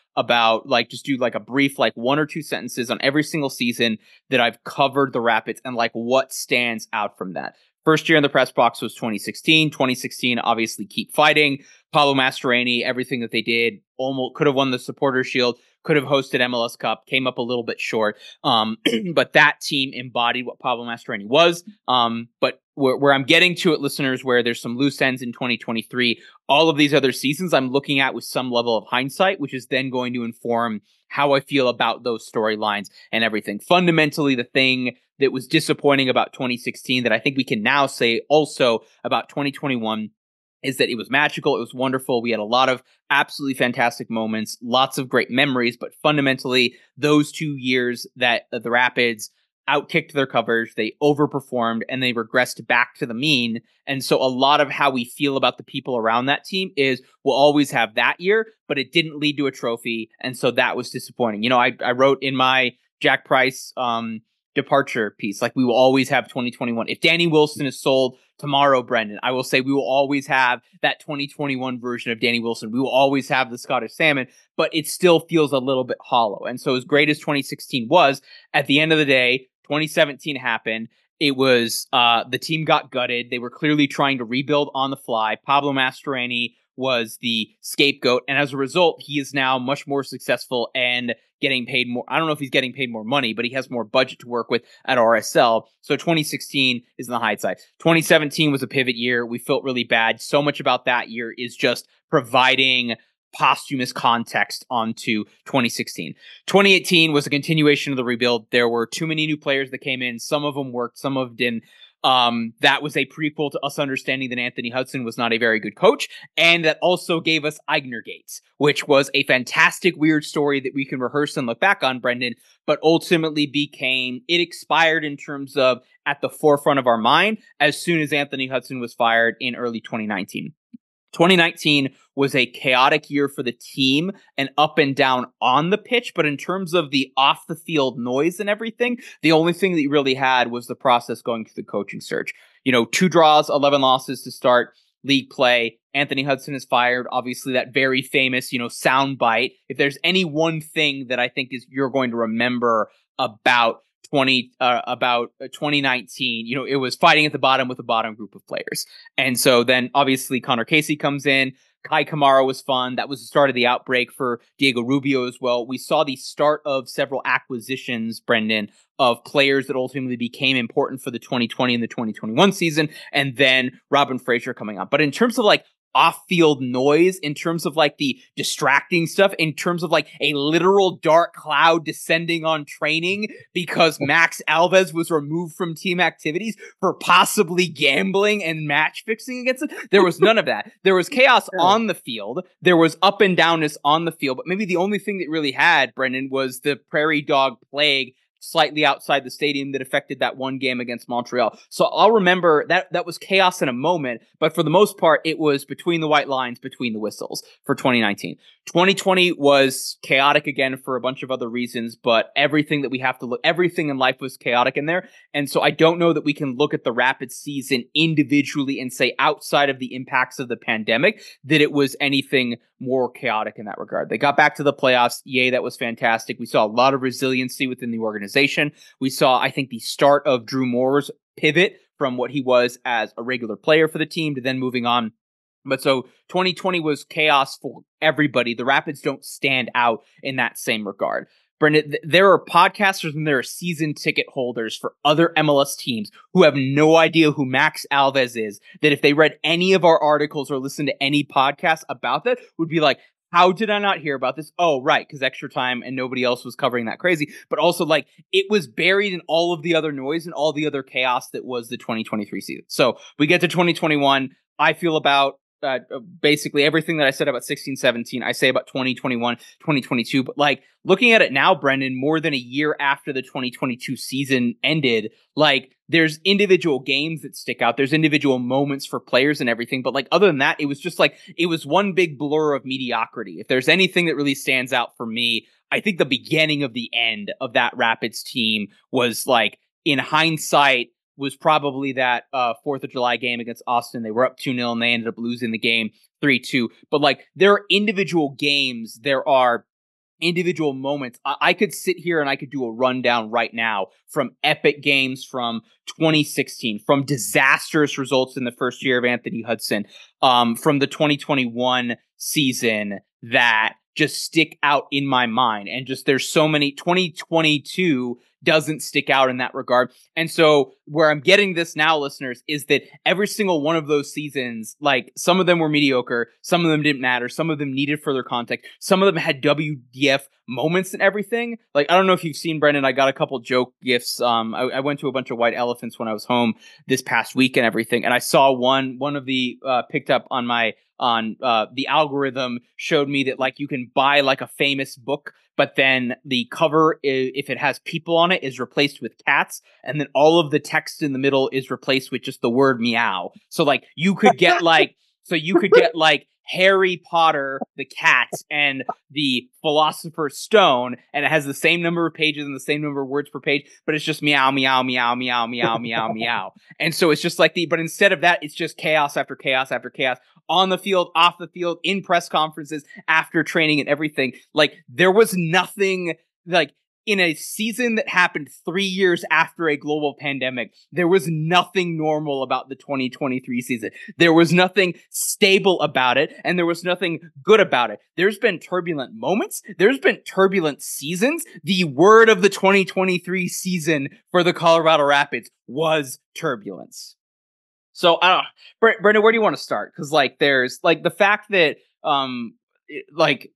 about like just do like a brief like one or two sentences on every single season that I've covered the Rapids and like what stands out from that. First year in the press box was twenty sixteen. twenty sixteen, obviously, keep fighting. Pablo Mastroeni, everything that they did, almost could have won the Supporters Shield, could have hosted M L S Cup, came up a little bit short. Um, but that team embodied what Pablo Mastroeni was. Um, but where, where I'm getting to it, listeners, where there's some loose ends in twenty twenty-three, all of these other seasons I'm looking at with some level of hindsight, which is then going to inform how I feel about those storylines and everything. Fundamentally, the thing that was disappointing about twenty sixteen that I think we can now say also about twenty twenty-one is that it was magical. It was wonderful. We had a lot of absolutely fantastic moments, lots of great memories, but fundamentally those two years that uh, the Rapids outkicked their coverage, they overperformed, and they regressed back to the mean. And so a lot of how we feel about the people around that team is we'll always have that year, but it didn't lead to a trophy. And so that was disappointing. You know, I, I wrote in my Jack Price um, departure piece, like we will always have twenty twenty-one. If Danny Wilson is sold tomorrow, Brendan, I will say we will always have that twenty twenty-one version of Danny Wilson. We will always have the Scottish Salmon, but it still feels a little bit hollow. And so as great as twenty sixteen was, at the end of the day, twenty seventeen happened. It was, uh, the team got gutted. They were clearly trying to rebuild on the fly. Pablo Mastroeni was the scapegoat. And as a result, he is now much more successful and getting paid more. I don't know if he's getting paid more money, but he has more budget to work with at R S L. So twenty sixteen is in the high side. twenty seventeen was a pivot year. We felt really bad. So much about that year is just providing posthumous context onto twenty sixteen. twenty eighteen was a continuation of the rebuild. There were too many new players that came in. Some of them worked, some of them didn't. Um, that was a prequel to us understanding that Anthony Hudson was not a very good coach, and that also gave us Eigner Gates, which was a fantastic, weird story that we can rehearse and look back on, Brendan, but ultimately became, it expired in terms of at the forefront of our mind as soon as Anthony Hudson was fired in early twenty nineteen. twenty nineteen was a chaotic year for the team and up and down on the pitch, but in terms of the off the field noise and everything, the only thing that you really had was the process going through the coaching search. You know, two draws, eleven losses to start league play. Anthony Hudson is fired. Obviously, that very famous, you know, sound bite. If there's any one thing that I think is you're going to remember about twenty uh, about twenty nineteen, you know, it was fighting at the bottom with a bottom group of players. And so then obviously Connor Casey comes in. Kai Kamara was fun. That was the start of the outbreak for Diego Rubio as well. We saw the start of several acquisitions, Brendan, of players that ultimately became important for the twenty twenty and the twenty twenty-one season, and then Robin Fraser coming up. But in terms of like off-field noise, in terms of like the distracting stuff, in terms of like a literal dark cloud descending on training because Max Alves was removed from team activities for possibly gambling and match fixing against it, there was none of that. There was chaos on the field. There was up and downness on the field. But maybe the only thing that really had, Brendan, was the prairie dog plague slightly outside the stadium that affected that one game against Montreal. So I'll remember that that was chaos in a moment, but for the most part, it was between the white lines, between the whistles for twenty nineteen. twenty twenty was chaotic again for a bunch of other reasons, but everything that we have to look, everything in life was chaotic in there. And so I don't know that we can look at the Rapids season individually and say outside of the impacts of the pandemic that it was anything more chaotic in that regard. They got back to the playoffs. Yay, that was fantastic. We saw a lot of resiliency within the organization. We saw, I think, the start of Drew Moore's pivot from what he was as a regular player for the team to then moving on. But so twenty twenty was chaos for everybody. The Rapids don't stand out in that same regard. Brendan, th- there are podcasters and there are season ticket holders for other M L S teams who have no idea who Max Alves is, that if they read any of our articles or listened to any podcast about that, would be like, how did I not hear about this? Oh, right, because extra time and nobody else was covering that crazy. But also, like, it was buried in all of the other noise and all the other chaos that was the twenty twenty-three season. So we get to twenty twenty-one. I feel about Uh, basically everything that I said about sixteen seventeen, I say about twenty twenty-one, twenty twenty-two. But like looking at it now, Brendan, more than a year after the twenty twenty-two season ended, like there's individual games that stick out. There's individual moments for players and everything. But like other than that, it was just like it was one big blur of mediocrity. If there's anything that really stands out for me, I think the beginning of the end of that Rapids team was like, in hindsight, was probably that uh, fourth of July game against Austin. They were up two nil and they ended up losing the game three two. But like there are individual games, there are individual moments. I-, I could sit here and I could do a rundown right now from epic games from twenty sixteen, from disastrous results in the first year of Anthony Hudson, um, from the twenty twenty-one season that just stick out in my mind. And just there's so many. Twenty twenty-two doesn't stick out in that regard. And so where I'm getting this now, listeners, is that every single one of those seasons, like some of them were mediocre, some of them didn't matter, some of them needed further context, some of them had W D F moments and everything. Like, I don't know if you've seen, Brendan, I got a couple joke gifts. Um, I, I went to a bunch of white elephants when I was home this past week and everything. And I saw one, one of the, uh, picked up on my, on, uh, the algorithm showed me that like you can buy like a famous book, but then the cover, if it has people on it, is replaced with cats. And then all of the text in the middle is replaced with just the word meow. So like you could get like, so you could get like Harry Potter, the cat, and the Philosopher's Stone, and it has the same number of pages and the same number of words per page, but it's just meow, meow, meow, meow, meow, meow, meow. And so it's just like the, but instead of that, it's just chaos after chaos after chaos on the field, off the field, in press conferences, after training and everything. Like there was nothing like, in a season that happened three years after a global pandemic, there was nothing normal about the twenty twenty-three season. There was nothing stable about it, and there was nothing good about it. There's been turbulent moments. There's been turbulent seasons. The word of the twenty twenty-three season for the Colorado Rapids was turbulence. So, I don't know. Brendan, where do you want to start? Because, like, there's, like, the fact that, um, it, like,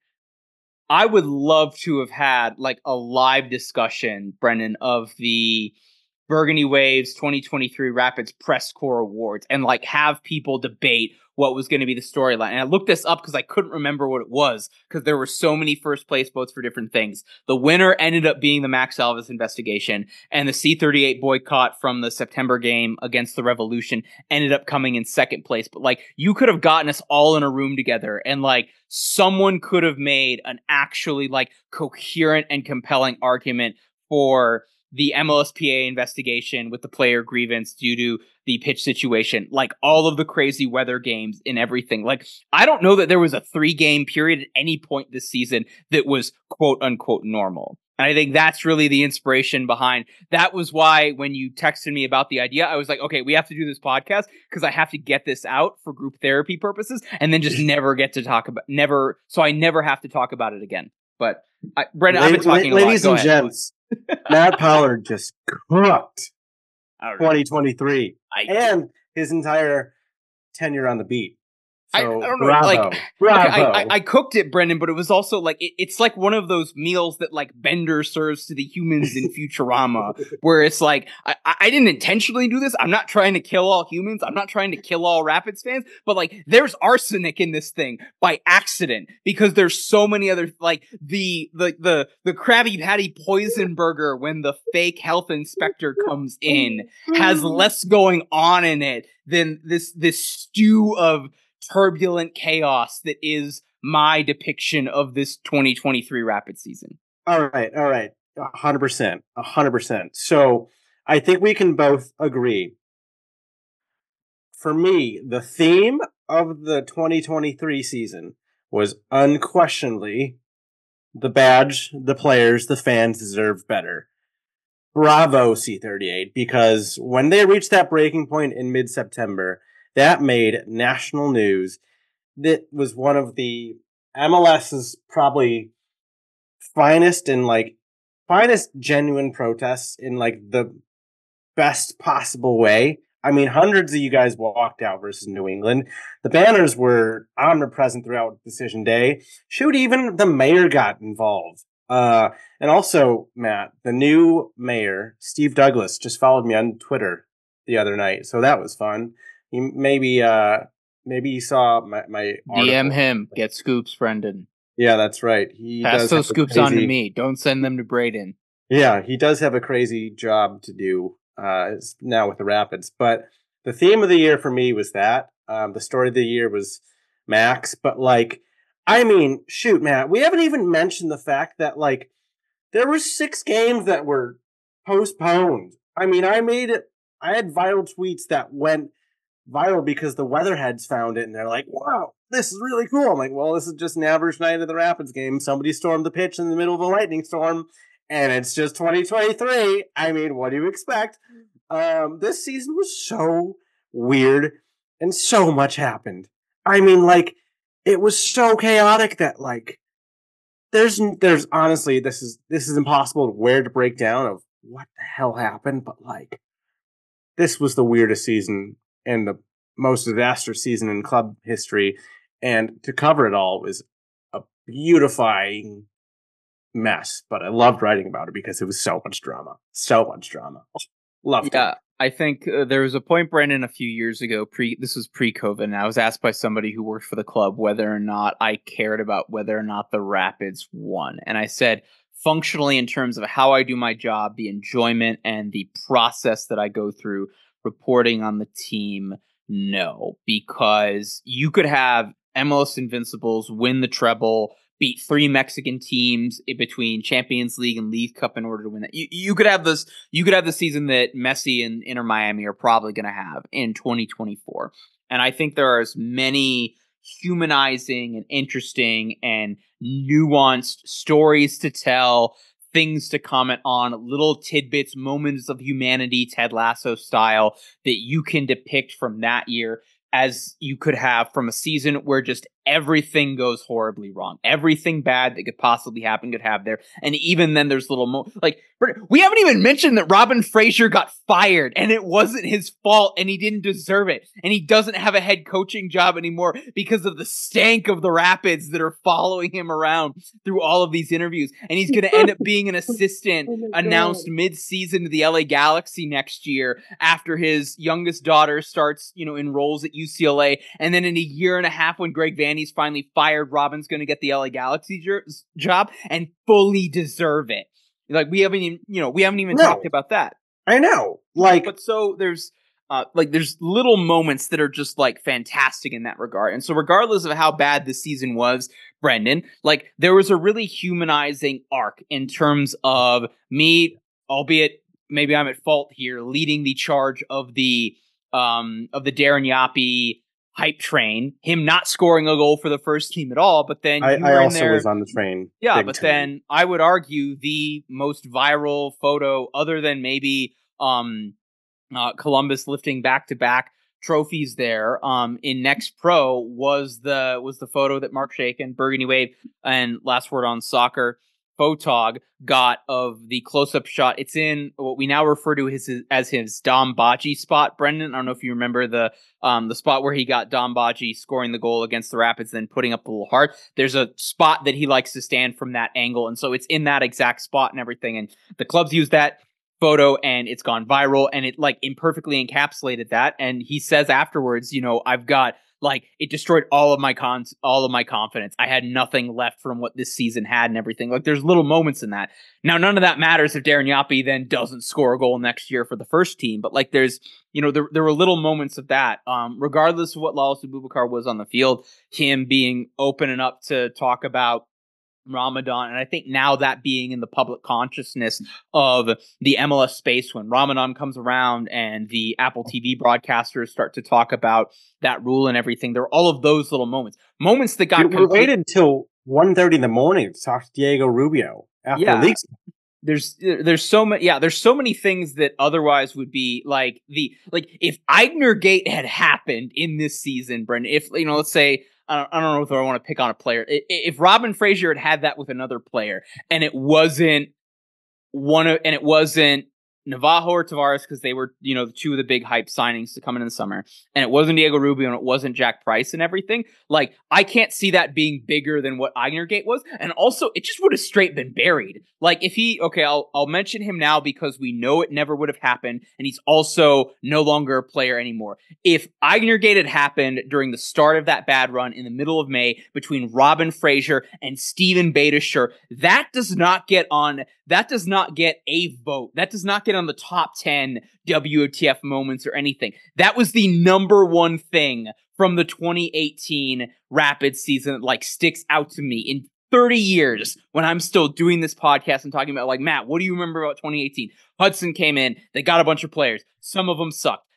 I would love to have had like a live discussion, Brendan, of the Burgundy Waves twenty twenty-three Rapids Press Corps Awards and like have people debate what was going to be the storyline. And I looked this up because I couldn't remember what it was because there were so many first place votes for different things. The winner ended up being the Max Alvis investigation, and the C thirty-eight boycott from the September game against the Revolution ended up coming in second place. But like you could have gotten us all in a room together and like someone could have made an actually like coherent and compelling argument for the M L S P A investigation with the player grievance due to the pitch situation, like all of the crazy weather games and everything. Like, I don't know that there was a three game period at any point this season that was quote unquote normal. And I think that's really the inspiration behind. That was why when you texted me about the idea, I was like, okay, we have to do this podcast because I have to get this out for group therapy purposes and then just never get to talk about never. So I never have to talk about it again. But I, Brendan, I've been talking a lot. Ladies and gents, Matt Pollard just cooked twenty twenty-three I, and his entire tenure on the beat. So, I, I don't know, bravo, like, bravo. Okay, I, I, I cooked it, Brendan, but it was also like, it, it's like one of those meals that like Bender serves to the humans in Futurama, where it's like, I, I didn't intentionally do this. I'm not trying to kill all humans. I'm not trying to kill all Rapids fans, but like, there's arsenic in this thing by accident because there's so many other, like the, the, the, the Krabby Patty poison burger when the fake health inspector comes in has less going on in it than this, this stew of turbulent chaos that is my depiction of this twenty twenty-three Rapid season. All right, all right. one hundred percent. one hundred percent. So I think we can both agree. For me, the theme of the twenty twenty-three season was unquestionably the badge, the players, the fans deserve better. Bravo, C thirty-eight, because when they reached that breaking point in mid-September, that made national news. That was one of the MLS's probably finest and like finest genuine protests in like the best possible way. I mean, hundreds of you guys walked out versus New England. The banners were omnipresent throughout decision day. Shoot, even the mayor got involved. Uh, and also, Matt, the new mayor, Steve Douglas, just followed me on Twitter the other night, so that was fun. He maybe uh maybe you saw my, my D M him. Get scoops, Brendan. Yeah, that's right. He Pass does those scoops crazy... on to me. Don't send them to Braden. Yeah, he does have a crazy job to do uh now with the Rapids. But the theme of the year for me was that. Um, the story of the year was Max. But like, I mean, shoot, Matt, we haven't even mentioned the fact that like there were six games that were postponed. I mean, I made it. I had viral tweets that went viral because the Weatherheads found it and they're like, wow, this is really cool. I'm like, well, this is just an average night at the Rapids game. Somebody stormed the pitch in the middle of a lightning storm, and it's just twenty twenty-three. I mean, what do you expect? Um, this season was so weird, and so much happened. I mean, like, it was so chaotic that, like, there's, there's honestly, this is, this is impossible where to break down of what the hell happened, but, like, this was the weirdest season and the most disastrous season in club history, and to cover it all was a beautifying mess, but I loved writing about it because it was so much drama. So much drama. Loved yeah, it. I think uh, there was a point, Brendan, a few years ago, pre this was pre-COVID, and I was asked by somebody who worked for the club whether or not I cared about whether or not the Rapids won. And I said, functionally, in terms of how I do my job, the enjoyment and the process that I go through reporting on the team, no. Because you could have M L S Invincibles win the treble, beat three Mexican teams in between Champions League and League Cup in order to win that. You, you could have this. You could have the season that Messi and Inter Miami are probably going to have in twenty twenty-four. And I think there are as many humanizing and interesting and nuanced stories to tell, things to comment on, little tidbits, moments of humanity, Ted Lasso style, that you can depict from that year as you could have from a season where just everything goes horribly wrong. Everything bad that could possibly happen could have there. And even then there's little mo- like we haven't even mentioned that Robin Fraser got fired and it wasn't his fault and he didn't deserve it. And he doesn't have a head coaching job anymore because of the stank of the Rapids that are following him around through all of these interviews. And he's going to end up being an assistant oh announced mid-season to the L A Galaxy next year after his youngest daughter starts, you know, enrolls at U C L A. And then in a year and a half when Greg Vanny's finally fired, Robin's going to get the L A Galaxy jer- job and fully deserve it. Like we haven't even, you know, we haven't even no. talked about that. I know. Like, but so there's, uh, like there's little moments that are just like fantastic in that regard. And so regardless of how bad this season was, Brendan, like there was a really humanizing arc in terms of me, albeit maybe I'm at fault here, leading the charge of the, um, of the Darren Yapi hype train, him not scoring a goal for the first team at all, but then you I, were I in also there, was on the train. Yeah, but time. then I would argue the most viral photo, other than maybe um, uh, Columbus lifting back-to-back trophies there um, in Next Pro, was the was the photo that Mark Shakin, Burgundy Wave, and Last Word on Soccer Photog got of the close-up shot. It's in what we now refer to as his, as his Dom Baji spot. Brendan, I don't know if you remember the um, the spot where he got Dom Baji scoring the goal against the Rapids, then putting up the little heart. There's a spot that he likes to stand from that angle, and so it's in that exact spot and everything. And the clubs use that photo, and it's gone viral, and it like imperfectly encapsulated that. And he says afterwards, you know, I've got. Like, it destroyed all of my cons, all of my confidence. I had nothing left from what this season had and everything. Like, there's little moments in that. Now, none of that matters if Darren Yapi then doesn't score a goal next year for the first team. But, like, there's, you know, there, there were little moments of that. Um, regardless of what Lalas Abubakar was on the field, him being open and up to talk about Ramadan, and I think now that being in the public consciousness of the M L S space when Ramadan comes around and the Apple T V broadcasters start to talk about that rule and everything, there are all of those little moments. Moments that got we complete- waited until one thirty in the morning to talk to Diego Rubio after yeah. the league. There's there's so many yeah there's so many things that otherwise would be like the like if Eigner Gate had happened in this season, Brendan, if you know let's say I don't, I don't know if I want to pick on a player. If Robin Fraser had had that with another player, and it wasn't one of, and it wasn't Navajo or Tavares because they were, you know, the two of the big hype signings to come in in the summer, and it wasn't Diego Rubio and it wasn't Jack Price and everything. Like, I can't see that being bigger than what Eigner Gate was, and also it just would have straight been buried. Like, if he, okay, I'll I'll mention him now because we know it never would have happened, and he's also no longer a player anymore. If Eigner Gate had happened during the start of that bad run in the middle of May between Robin Fraser and Steven Beitashour, that does not get on. That does not get a vote. That does not get on the top ten W O T F moments or anything. That was the number one thing from the twenty eighteen Rapids season that like sticks out to me in thirty years when I'm still doing this podcast and talking about like, Matt, what do you remember about twenty eighteen? Hudson came in. They got a bunch of players. Some of them sucked.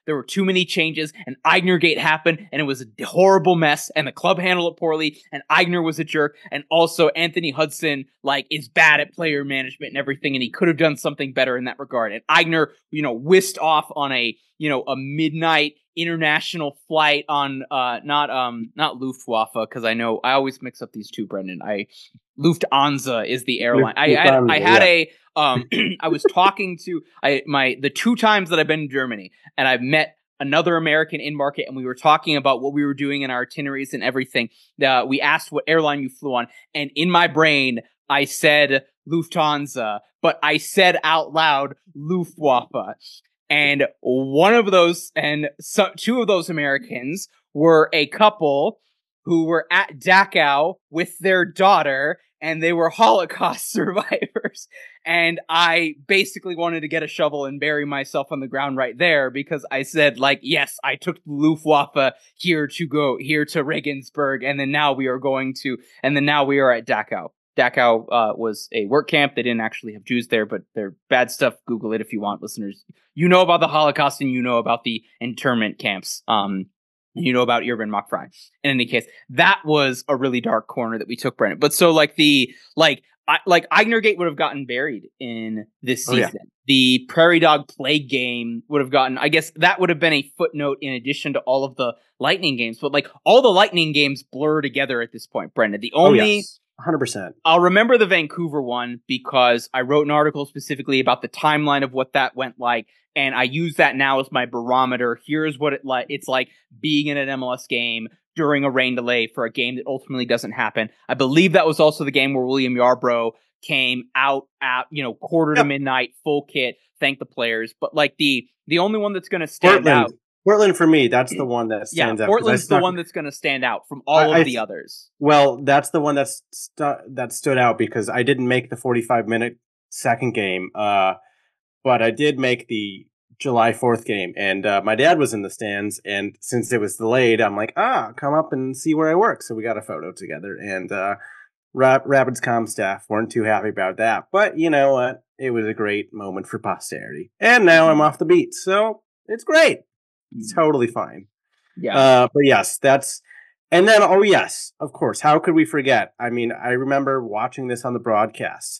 there were too many changes, and Eignergate happened, and it was a horrible mess, and the club handled it poorly, and Eigner was a jerk, and also Anthony Hudson, like, is bad at player management and everything, and he could have done something better in that regard. And Eigner, you know, whisked off on a, you know, a midnight international flight on, uh, not, um, not Luftwaffe, because I know, I always mix up these two, Brendan. I, Lufthansa is the airline. I, I had, I had a, um, I was talking to, I, my, the two times that I've been in Germany, and I've met another American in market, and we were talking about what we were doing in our itineraries and everything. Uh, we asked what airline you flew on, and in my brain, I said Lufthansa, but I said out loud Luftwaffe. And one of those, and so, two of those Americans were a couple who were at Dachau with their daughter, and they were Holocaust survivors. And I basically wanted to get a shovel and bury myself on the ground right there, because I said, like, yes, I took Luftwaffe here to go, here to Regensburg, and then now we are going to, and then now we are at Dachau. Dachau uh, was a work camp. They didn't actually have Jews there, but they're bad stuff. Google it if you want, listeners. You know about the Holocaust, and you know about the internment camps. Um, and you know about Irvin Mockfry. In any case, that was a really dark corner that we took, Brennan. But so, like, the, like, I, like, Eignergate would have gotten buried in this season. Oh, yeah. The Prairie Dog Plague game would have gotten, I guess that would have been a footnote in addition to all of the Lightning games. But, like, all the Lightning games blur together at this point, Brendan. The only... Oh, yes. one hundred percent. I'll remember the Vancouver one because I wrote an article specifically about the timeline of what that went like, and I use that now as my barometer. Here's what it like. It's like being in an M L S game during a rain delay for a game that ultimately doesn't happen. I believe that was also the game where William Yarbrough came out at, you know, quarter yep. to midnight, full kit, thank the players. But, like, the the only one that's going to stand Portland. out. Portland, for me, that's the one that stands yeah, out. Portland's stuck, the one that's going to stand out from all I, of I, the others. Well, that's the one that's stu- that stood out because I didn't make the forty-five minute second game, uh, but I did make the July fourth game, and uh, my dad was in the stands, and since it was delayed, I'm like, ah, come up and see where I work. So we got a photo together, and uh, Rap- Rapids comm staff weren't too happy about that, but you know what? It was a great moment for posterity, and now I'm off the beat, so it's great. It's totally fine. Yeah. Uh, but yes, that's, and then, oh yes, of course. How could we forget? I mean, I remember watching this on the broadcast.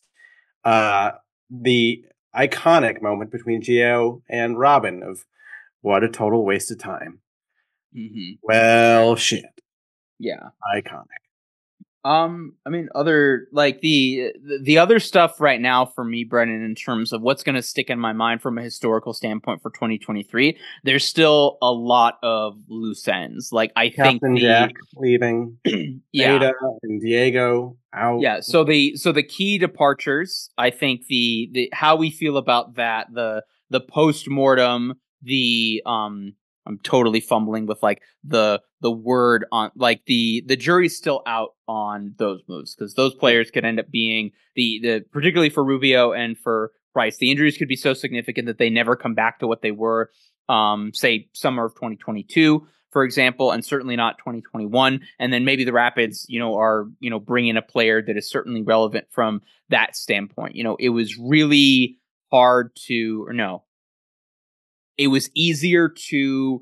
Uh, the iconic moment between Gio and Robin of what a total waste of time. Mm-hmm. Well, shit. Yeah. Iconic. Um, I mean, other, like, the, the the other stuff right now for me, Brennan, in terms of what's going to stick in my mind from a historical standpoint for twenty twenty-three, there's still a lot of loose ends. Like, I Captain think the, Jack leaving, yeah, Ada and Diego out. Yeah. So the so the key departures, I think the the how we feel about that, the the post mortem, the um. I'm totally fumbling with like the the word on like the the jury's still out on those moves because those players could end up being the the particularly for Rubio and for Price. The injuries could be so significant that they never come back to what they were, um, say summer of twenty twenty-two, for example, and certainly not twenty twenty-one. And then maybe the Rapids, you know, are you know bringing a player that is certainly relevant from that standpoint. You know, it was really hard to or no. It was easier to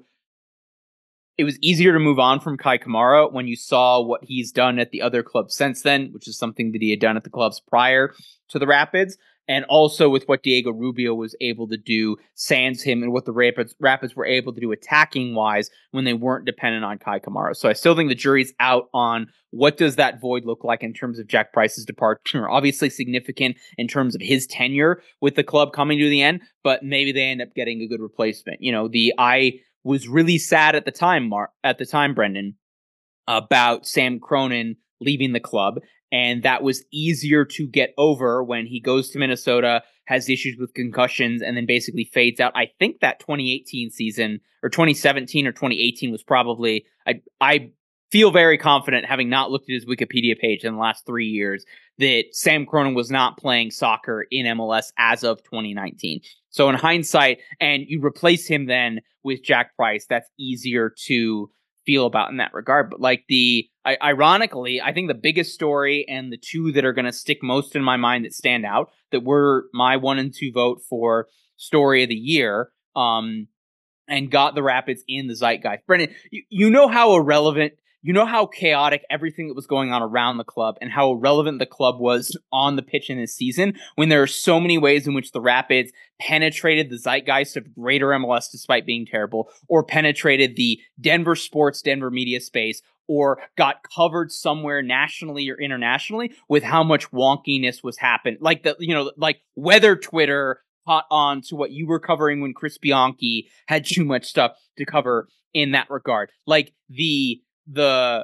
it was easier to move on from Kai Kamara when you saw what he's done at the other clubs since then, which is something that he had done at the clubs prior to the Rapids, and also with what Diego Rubio was able to do, sans him, and what the Rapids Rapids were able to do attacking-wise when they weren't dependent on Kai Kamara. So I still think the jury's out on what does that void look like in terms of Jack Price's departure. Obviously significant in terms of his tenure with the club coming to the end, but maybe they end up getting a good replacement. You know, the I was really sad at the time, Mar- at the time, Brendan, about Sam Cronin leaving the club. And that was easier to get over when he goes to Minnesota, has issues with concussions, and then basically fades out. I think that twenty eighteen season, or twenty seventeen or twenty eighteen was probably, I, I feel very confident, having not looked at his Wikipedia page in the last three years, that Sam Cronin was not playing soccer in M L S as of twenty nineteen. So in hindsight, and you replace him then with Jack Price, that's easier to feel about in that regard. But like the, I, ironically, I think the biggest story and the two that are going to stick most in my mind that stand out, that were my one and two vote for story of the year, um, and got the Rapids in the zeitgeist. Brendan, you, you know how irrelevant, you know how chaotic everything that was going on around the club and how irrelevant the club was on the pitch in this season when there are so many ways in which the Rapids penetrated the zeitgeist of greater M L S despite being terrible, or penetrated the Denver sports, Denver media space, or got covered somewhere nationally or internationally with how much wonkiness was happening. Like the, you know, like weather Twitter caught on to what you were covering when Chris Bianchi had too much stuff to cover in that regard. Like the, the,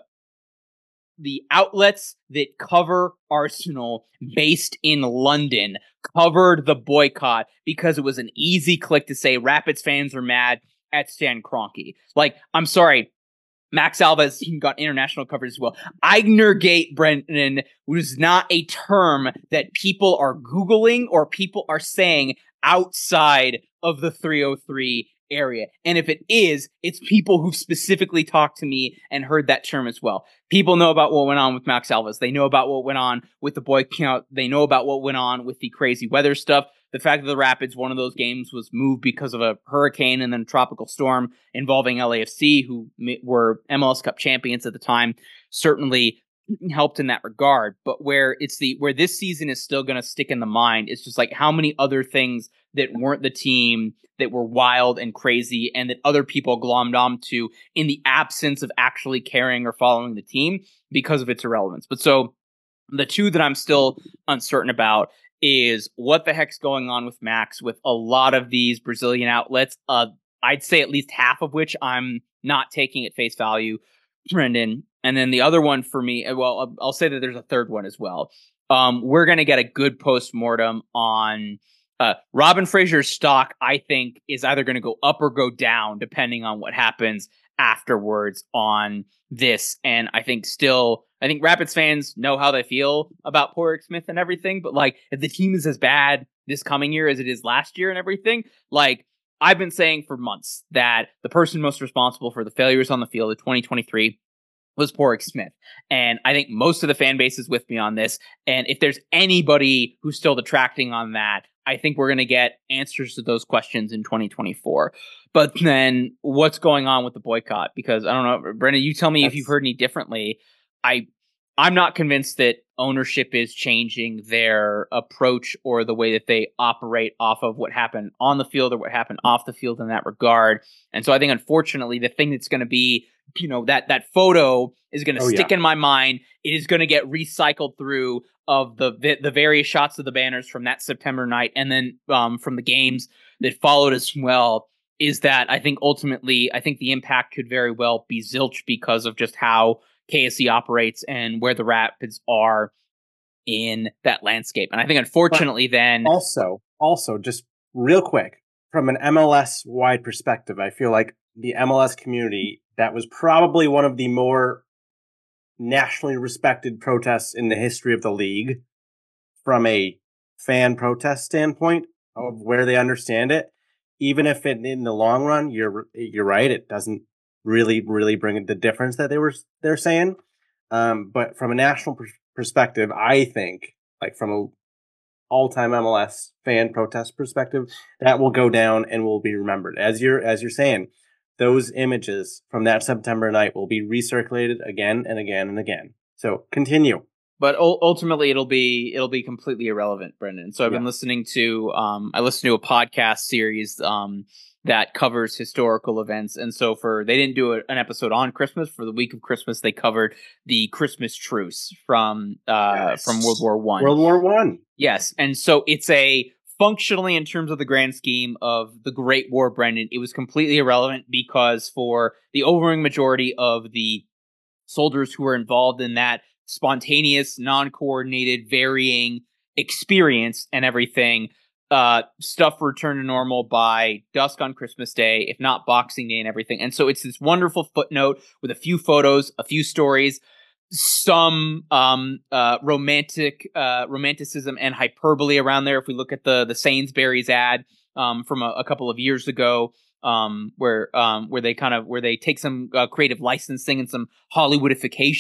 the outlets that cover Arsenal based in London covered the boycott because it was an easy click to say Rapids fans are mad at Stan Kroenke. Like, I'm sorry, Max Alves even got international coverage as well. Eignergate, Brendan, was not a term that people are Googling or people are saying outside of the three oh three area. And if it is, it's people who've specifically talked to me and heard that term as well. People know about what went on with Max Alves. They know about what went on with the boycott. They know about what went on with the crazy weather stuff. The fact that the Rapids, one of those games was moved because of a hurricane and then a tropical storm involving L A F C, who were M L S Cup champions at the time, certainly helped in that regard. But where it's the where this season is still going to stick in the mind, it's just like how many other things that weren't the team that were wild and crazy and that other people glommed onto in the absence of actually caring or following the team because of its irrelevance. But so the two that I'm still uncertain about is what the heck's going on with Max with a lot of these Brazilian outlets. Uh, I'd say at least half of which I'm not taking at face value, Brendan. And then the other one for me, well, I'll, I'll say that there's a third one as well. Um, we're going to get a good post-mortem on uh, Robin Fraser's stock, I think, is either going to go up or go down depending on what happens afterwards on this. And I think still, I think Rapids fans know how they feel about Porrick Smith and everything, but like if the team is as bad this coming year as it is last year and everything, like I've been saying for months that the person most responsible for the failures on the field of twenty twenty-three was Porrick Smith. And I think most of the fan base is with me on this. And if there's anybody who's still detracting on that, I think we're going to get answers to those questions in twenty twenty-four. But then what's going on with the boycott? Because I don't know, Brendan, you tell me That's... if you've heard any differently. I, I'm not convinced that ownership is changing their approach or the way that they operate off of what happened on the field or what happened off the field in that regard. And so I think, unfortunately, the thing that's going to be, you know, that that photo is going to oh, stick yeah. in my mind. It is going to get recycled through of the, the the various shots of the banners from that September night and then um, from the games that followed as well. Is that I think ultimately, I think the impact could very well be zilch because of just how K S E operates and where the Rapids are in that landscape. And I think, unfortunately, but then also, also just real quick from an M L S wide perspective, I feel like the M L S community, that was probably one of the more nationally respected protests in the history of the league from a fan protest standpoint of where they understand it. Even if it, in the long run, you're you're right, it doesn't really, really bring the difference that they were they're saying. Um, but from a national pr- perspective, I think, like from a all-time M L S fan protest perspective, that will go down and will be remembered. As you're as you're saying, those images from that September night will be recirculated again and again and again. So continue. But ultimately, it'll be it'll be completely irrelevant, Brendan. So I've yeah. been listening to um, I listened to a podcast series um, that covers historical events, and so for they didn't do a, an episode on Christmas. For the week of Christmas, they covered the Christmas truce from uh, yes. from World War One. World War One. Yes, and so it's a functionally, in terms of the grand scheme of the Great War, Brendan, it was completely irrelevant because for the overwhelming majority of the soldiers who were involved in that spontaneous, non-coordinated, varying experience and everything, uh, stuff returned to normal by dusk on Christmas Day, if not Boxing Day and everything. And so it's this wonderful footnote with a few photos, a few stories, some um, uh, romantic uh, romanticism and hyperbole around there. If we look at the the Sainsbury's ad um, from a, a couple of years ago, um, where um, where they kind of where they take some uh, creative licensing and some Hollywoodification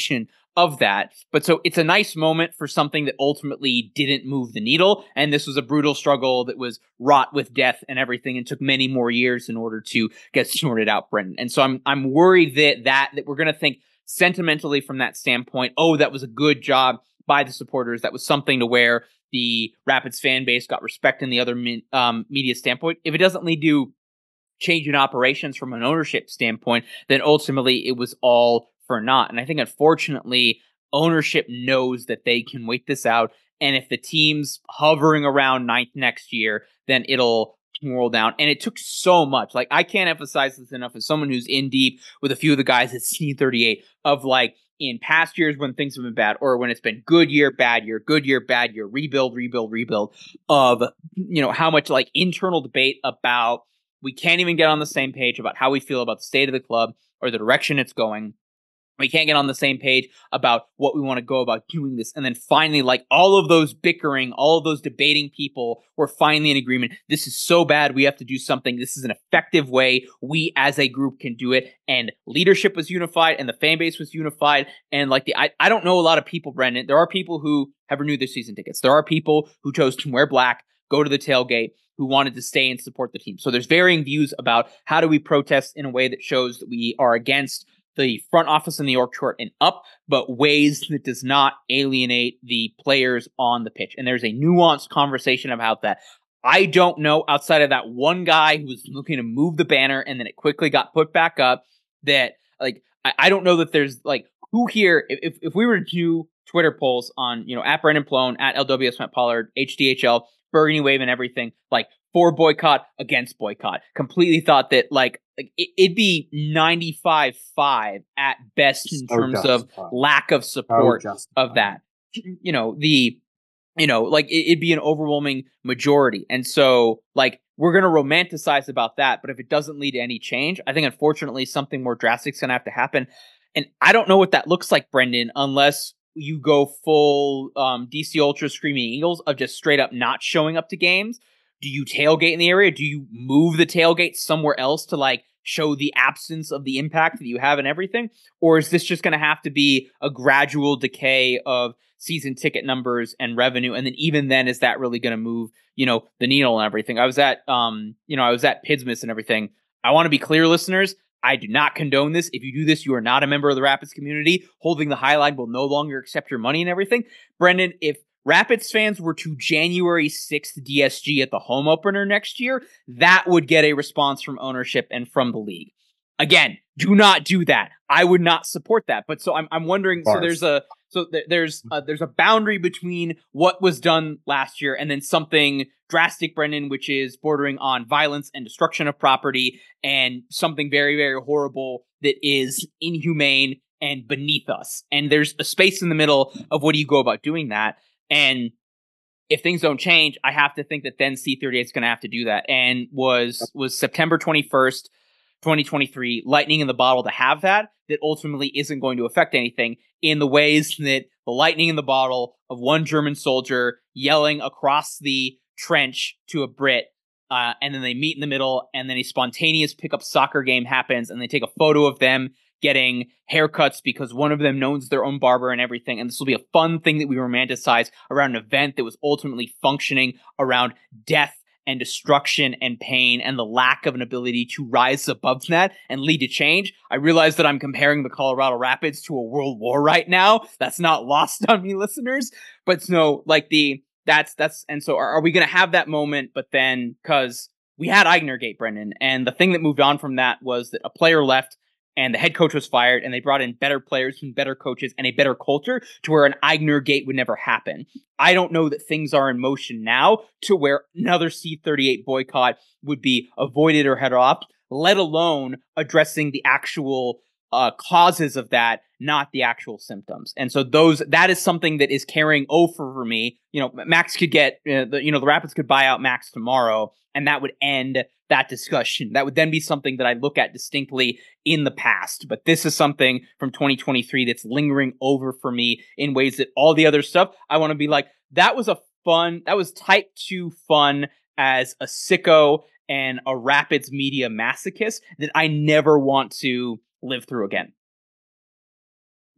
of that. But so it's a nice moment for something that ultimately didn't move the needle. And this was a brutal struggle that was wrought with death and everything and took many more years in order to get sorted out, Brendan. And so I'm I'm worried that that, that we're going to think sentimentally from that standpoint, oh, that was a good job by the supporters. That was something to where the Rapids fan base got respect in the other um, media standpoint. If it doesn't lead to change in operations from an ownership standpoint, then ultimately it was all for naught. And I think, unfortunately, ownership knows that they can wait this out. And if the team's hovering around ninth next year, then it'll roll down. And it took so much. Like, I can't emphasize this enough as someone who's in deep with a few of the guys at C thirty-eight of like, in past years when things have been bad, or when it's been good year, bad year, good year, bad year, rebuild, rebuild, rebuild, of, you know, how much like internal debate about we can't even get on the same page about how we feel about the state of the club or the direction it's going. We can't get on the same page about what we want to go about doing this. And then finally, like all of those bickering, all of those debating people were finally in agreement. This is so bad. We have to do something. This is an effective way we as a group can do it. And leadership was unified and the fan base was unified. And like the, I, I don't know a lot of people, Brendan. There are people who have renewed their season tickets. There are people who chose to wear black, go to the tailgate, who wanted to stay and support the team. So there's varying views about how do we protest in a way that shows that we are against the front office and the org chart and up, but ways that does not alienate the players on the pitch. And there's a nuanced conversation about that. I don't know, outside of that one guy who was looking to move the banner and then it quickly got put back up, that like, I, I don't know that there's like, who here, if if we were to do Twitter polls on, you know, at Brendan Plone, at L W S Matt Pollard, H D H L, Burgundy Wave and everything, like for boycott, against boycott, completely thought that like, like it, it'd be ninety-five five at best in So terms justified. of lack of support So of that. You know, the, you know, like it, it'd be an overwhelming majority. And so like, we're going to romanticize about that. But if it doesn't lead to any change, I think unfortunately something more drastic is going to have to happen. And I don't know what that looks like, Brendan, unless you go full um, D C Ultra Screaming Eagles of just straight up not showing up to games. Do you tailgate in the area? Do you move the tailgate somewhere else to like show the absence of the impact that you have and everything? Or is this just going to have to be a gradual decay of season ticket numbers and revenue? And then even then, is that really going to move, you know, the needle and everything? I was at, um, you know, I was at Pidsmas and everything. I want to be clear, listeners. I do not condone this. If you do this, you are not a member of the Rapids community. Holding the High Line will no longer accept your money and everything. Brendan, if Rapids fans were to January sixth D S G at the home opener next year, that would get a response from ownership and from the league. Again, do not do that. I would not support that. But so I'm I'm wondering. So there's a so th- there's a, there's a boundary between what was done last year and then something drastic, Brendan, which is bordering on violence and destruction of property, and something very very horrible that is inhumane and beneath us. And there's a space in the middle of what do you go about doing that. And if things don't change, I have to think that then C thirty-eight is going to have to do that. And was was September twenty-first, twenty twenty-three, lightning in the bottle to have that, that ultimately isn't going to affect anything in the ways that the lightning in the bottle of one German soldier yelling across the trench to a Brit, uh, and then they meet in the middle, and then a spontaneous pickup soccer game happens, and they take a photo of them getting haircuts because one of them knows their own barber and everything. And this will be a fun thing that we romanticize around an event that was ultimately functioning around death and destruction and pain and the lack of an ability to rise above that and lead to change. I realize that I'm comparing the Colorado Rapids to a world war right now. That's not lost on me, listeners. But no, like the, that's, that's, and so are, are we going to have that moment? But then, cause we had Eigner Gate, Brendan, and the thing that moved on from that was that a player left, and the head coach was fired, and they brought in better players and better coaches and a better culture to where an Eigner Gate would never happen. I don't know that things are in motion now to where another C thirty-eight boycott would be avoided or head off, let alone addressing the actual uh, causes of that, not the actual symptoms. And so those that is something that is carrying over for me. You know, Max could get, uh, the, you know, the Rapids could buy out Max tomorrow, and that would end that discussion. That would then be something that I look at distinctly in the past. But this is something from twenty twenty-three that's lingering over for me in ways that all the other stuff, I want to be like, that was a fun, that was type two fun as a sicko and a Rapids media masochist that I never want to live through again.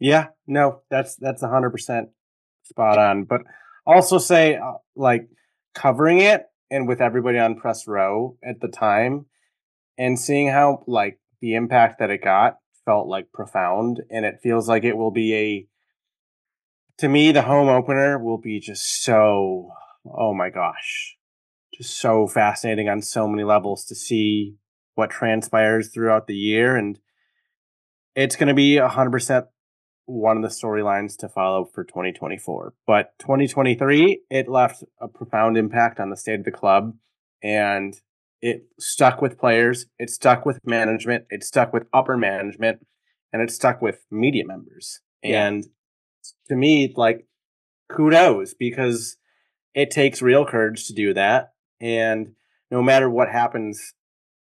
Yeah, no, that's that's one hundred percent spot on. But also say, uh, like, covering it and with everybody on press row at the time and seeing how, like, the impact that it got felt, like, profound. And it feels like it will be a, to me, the home opener will be just so, oh my gosh, just so fascinating on so many levels to see what transpires throughout the year. And it's going to be one hundred percent one of the storylines to follow for twenty twenty-four. But twenty twenty-three, it left a profound impact on the state of the club, and it stuck with players, it stuck with management, it stuck with upper management, and it stuck with media members. Yeah. And to me, like, kudos, because it takes real courage to do that. And no matter what happens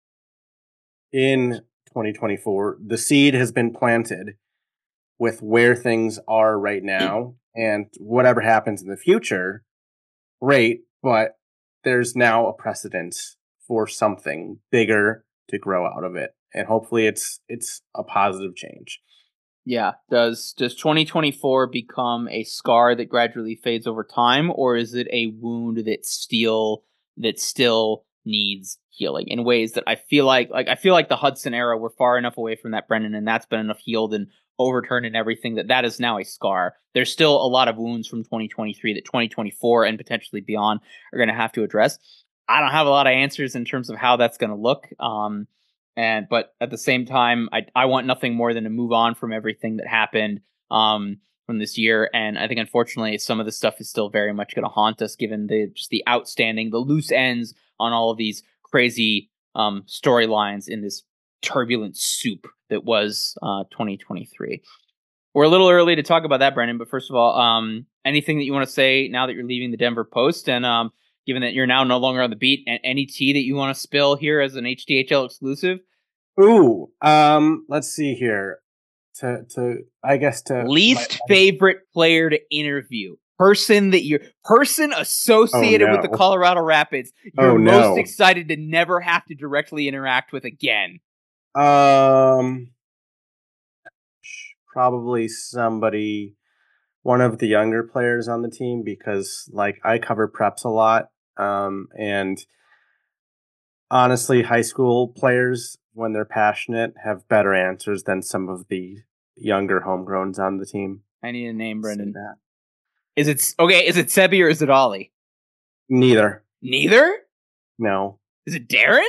in twenty twenty-four, the seed has been planted with where things are right now, and whatever happens in the future, great, but there's now a precedent for something bigger to grow out of it. And hopefully it's it's a positive change. Yeah. Does does twenty twenty-four become a scar that gradually fades over time, or is it a wound that still that still needs healing in ways that I feel like like I feel like the Hudson era, we're far enough away from that, Brendan, and that's been enough healed and overturned and everything that that is now a scar. There's still a lot of wounds from twenty twenty-three that twenty twenty-four and potentially beyond are going to have to address. I don't have a lot of answers in terms of how that's going to look. Um, and but at the same time, I I want nothing more than to move on from everything that happened um, from this year. And I think unfortunately, some of the stuff is still very much going to haunt us, given the just the outstanding, the loose ends on all of these crazy um, storylines in this turbulent soup that was uh, twenty twenty-three. We're a little early to talk about that, Brendan, but first of all, um, anything that you want to say now that you're leaving the Denver Post, and um, given that you're now no longer on the beat, and any tea that you want to spill here as an H T H L exclusive? Ooh, um, let's see here. To to I guess to Least my, favorite player to interview. Person that you're person associated Oh, with no. the Colorado Rapids you're Oh, most no. excited to never have to directly interact with again. Um, probably somebody, one of the younger players on the team, because like I cover preps a lot, um, and honestly, high school players, when they're passionate, have better answers than some of the younger homegrowns on the team. I need a name, Say Brendan. that. Is it okay? Is it Sebi or is it Ollie? Neither. Neither. No. Is it Darren?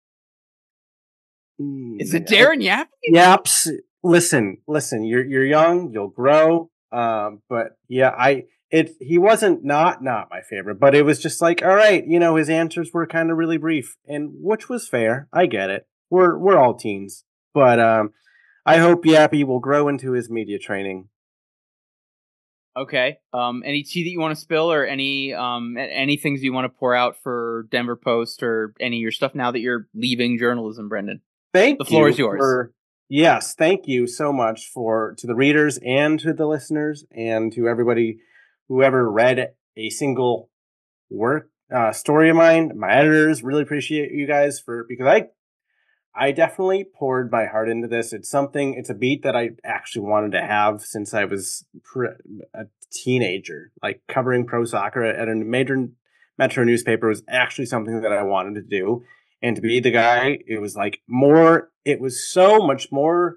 Is it Darren Yap? Yaps. Listen, listen. You're you're young. You'll grow. Um, but yeah, I it he wasn't not not my favorite, but it was just like, all right, you know, his answers were kind of really brief, and which was fair. I get it. We're we're all teens, but um, I hope Yappy will grow into his media training. Okay. Um, any tea that you want to spill, or any um, any things you want to pour out for Denver Post, or any of your stuff now that you're leaving journalism, Brendan? Thank the floor you is yours. For, yes, thank you so much for to the readers and to the listeners and to everybody who ever read a single work uh, story of mine. My editors, really appreciate you guys for because I I definitely poured my heart into this. It's something. It's a beat that I actually wanted to have since I was pre- a teenager. Like covering pro soccer at a major metro newspaper was actually something that I wanted to do. And to be the guy, it was like more, it was so much more,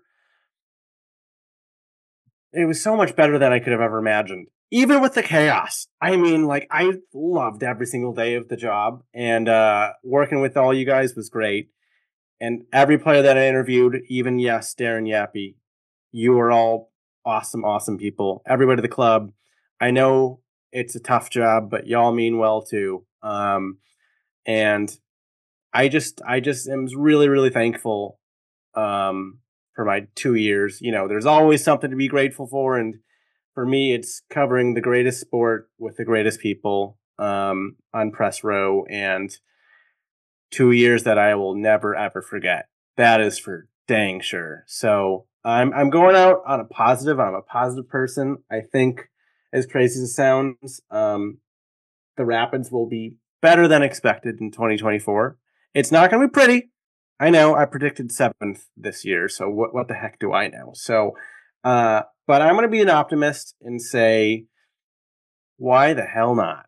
it was so much better than I could have ever imagined. Even with the chaos. I mean, like, I loved every single day of the job. And uh, working with all you guys was great. And every player that I interviewed, even, yes, Darren Yappy, you are all awesome, awesome people. Everybody at the club, I know it's a tough job, but y'all mean well too. Um, and I just, I just am really, really thankful um, for my two years. You know, there's always something to be grateful for. And for me, it's covering the greatest sport with the greatest people um, on press row, and two years that I will never, ever forget. That is for dang sure. So I'm, I'm going out on a positive. I'm a positive person. I think, as crazy as it sounds, um, the Rapids will be better than expected in twenty twenty-four. It's not going to be pretty. I know I predicted seventh this year, so what what the heck do I know? So Uh, but I'm going to be an optimist and say, why the hell not?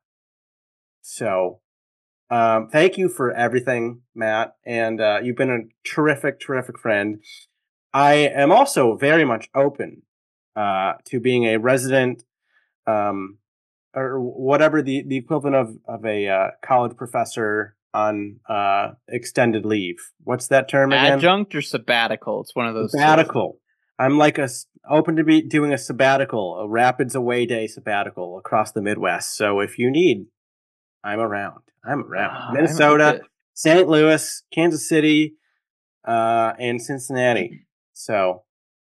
So, um, thank you for everything, Matt. And uh, you've been a terrific, terrific friend. I am also very much open uh, to being a resident, um, or whatever the, the equivalent of, of a uh, college professor on uh, extended leave. What's that term again? Adjunct or sabbatical? It's one of those. Sabbatical. Two. I'm like a open to be doing a sabbatical, a Rapids away day sabbatical across the Midwest. So if you need, I'm around. I'm around. Uh, Minnesota, Saint Louis, Kansas City, uh, and Cincinnati. So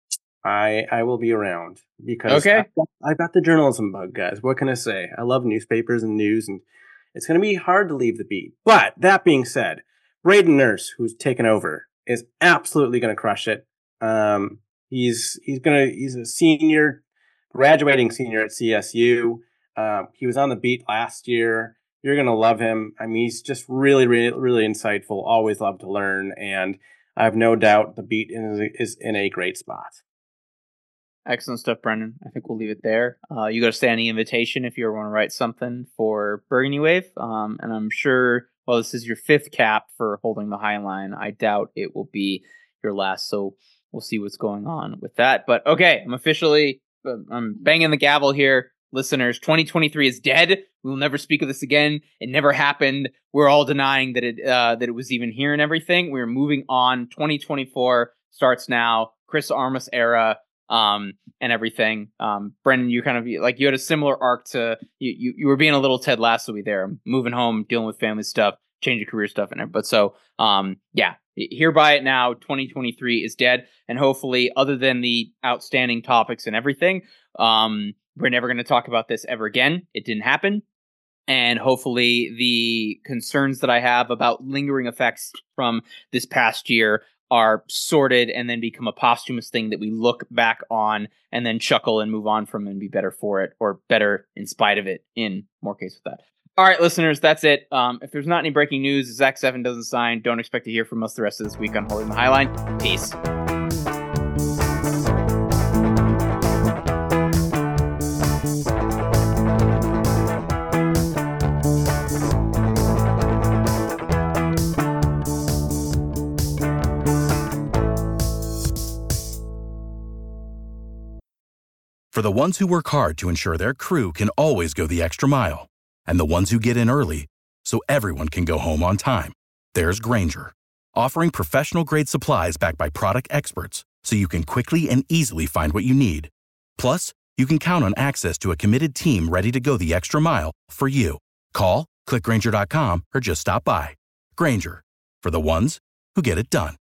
I I will be around because okay. I've got, I've got the journalism bug, guys. What can I say? I love newspapers and news, and it's going to be hard to leave the beat. But that being said, Braden Nurse, who's taken over, is absolutely going to crush it. Um, he's he's gonna he's a senior, graduating senior at C S U. Um, he was on the beat last year. You're going to love him. I mean, he's just really, really, really insightful. Always love to learn, and I have no doubt the beat is, is in a great spot. Excellent stuff, Brendan. I think we'll leave it there. Uh, you got a standing invitation if you ever want to write something for Burgundy Wave. Um, and I'm sure, well, this is your fifth cap for holding the High Line. I doubt it will be your last. So we'll see what's going on with that. But okay, I'm officially, I'm banging the gavel here. Listeners, twenty twenty-three is dead. We will never speak of this again. It never happened. We're all denying that it uh, that it was even here and everything. We're moving on. twenty twenty-four starts now. Chris Armas era um, and everything. Um, Brendan, you kind of like you had a similar arc to you. You, you were being a little Ted Lasso-y there, moving home, dealing with family stuff, changing career stuff, and but so um, yeah. Hereby it now. twenty twenty-three is dead, and hopefully, other than the outstanding topics and everything, um. We're never going to talk about this ever again. It didn't happen. And hopefully the concerns that I have about lingering effects from this past year are sorted and then become a posthumous thing that we look back on and then chuckle and move on from and be better for it, or better in spite of it in more cases of that. All right, listeners, that's it. Um, if there's not any breaking news, Zach Seven doesn't sign. Don't expect to hear from us the rest of this week on Holding the High Line. Peace. For the ones who work hard to ensure their crew can always go the extra mile, and the ones who get in early so everyone can go home on time, there's Grainger, offering professional-grade supplies backed by product experts so you can quickly and easily find what you need. Plus, you can count on access to a committed team ready to go the extra mile for you. Call, click Grainger dot com, or just stop by. Grainger, for the ones who get it done.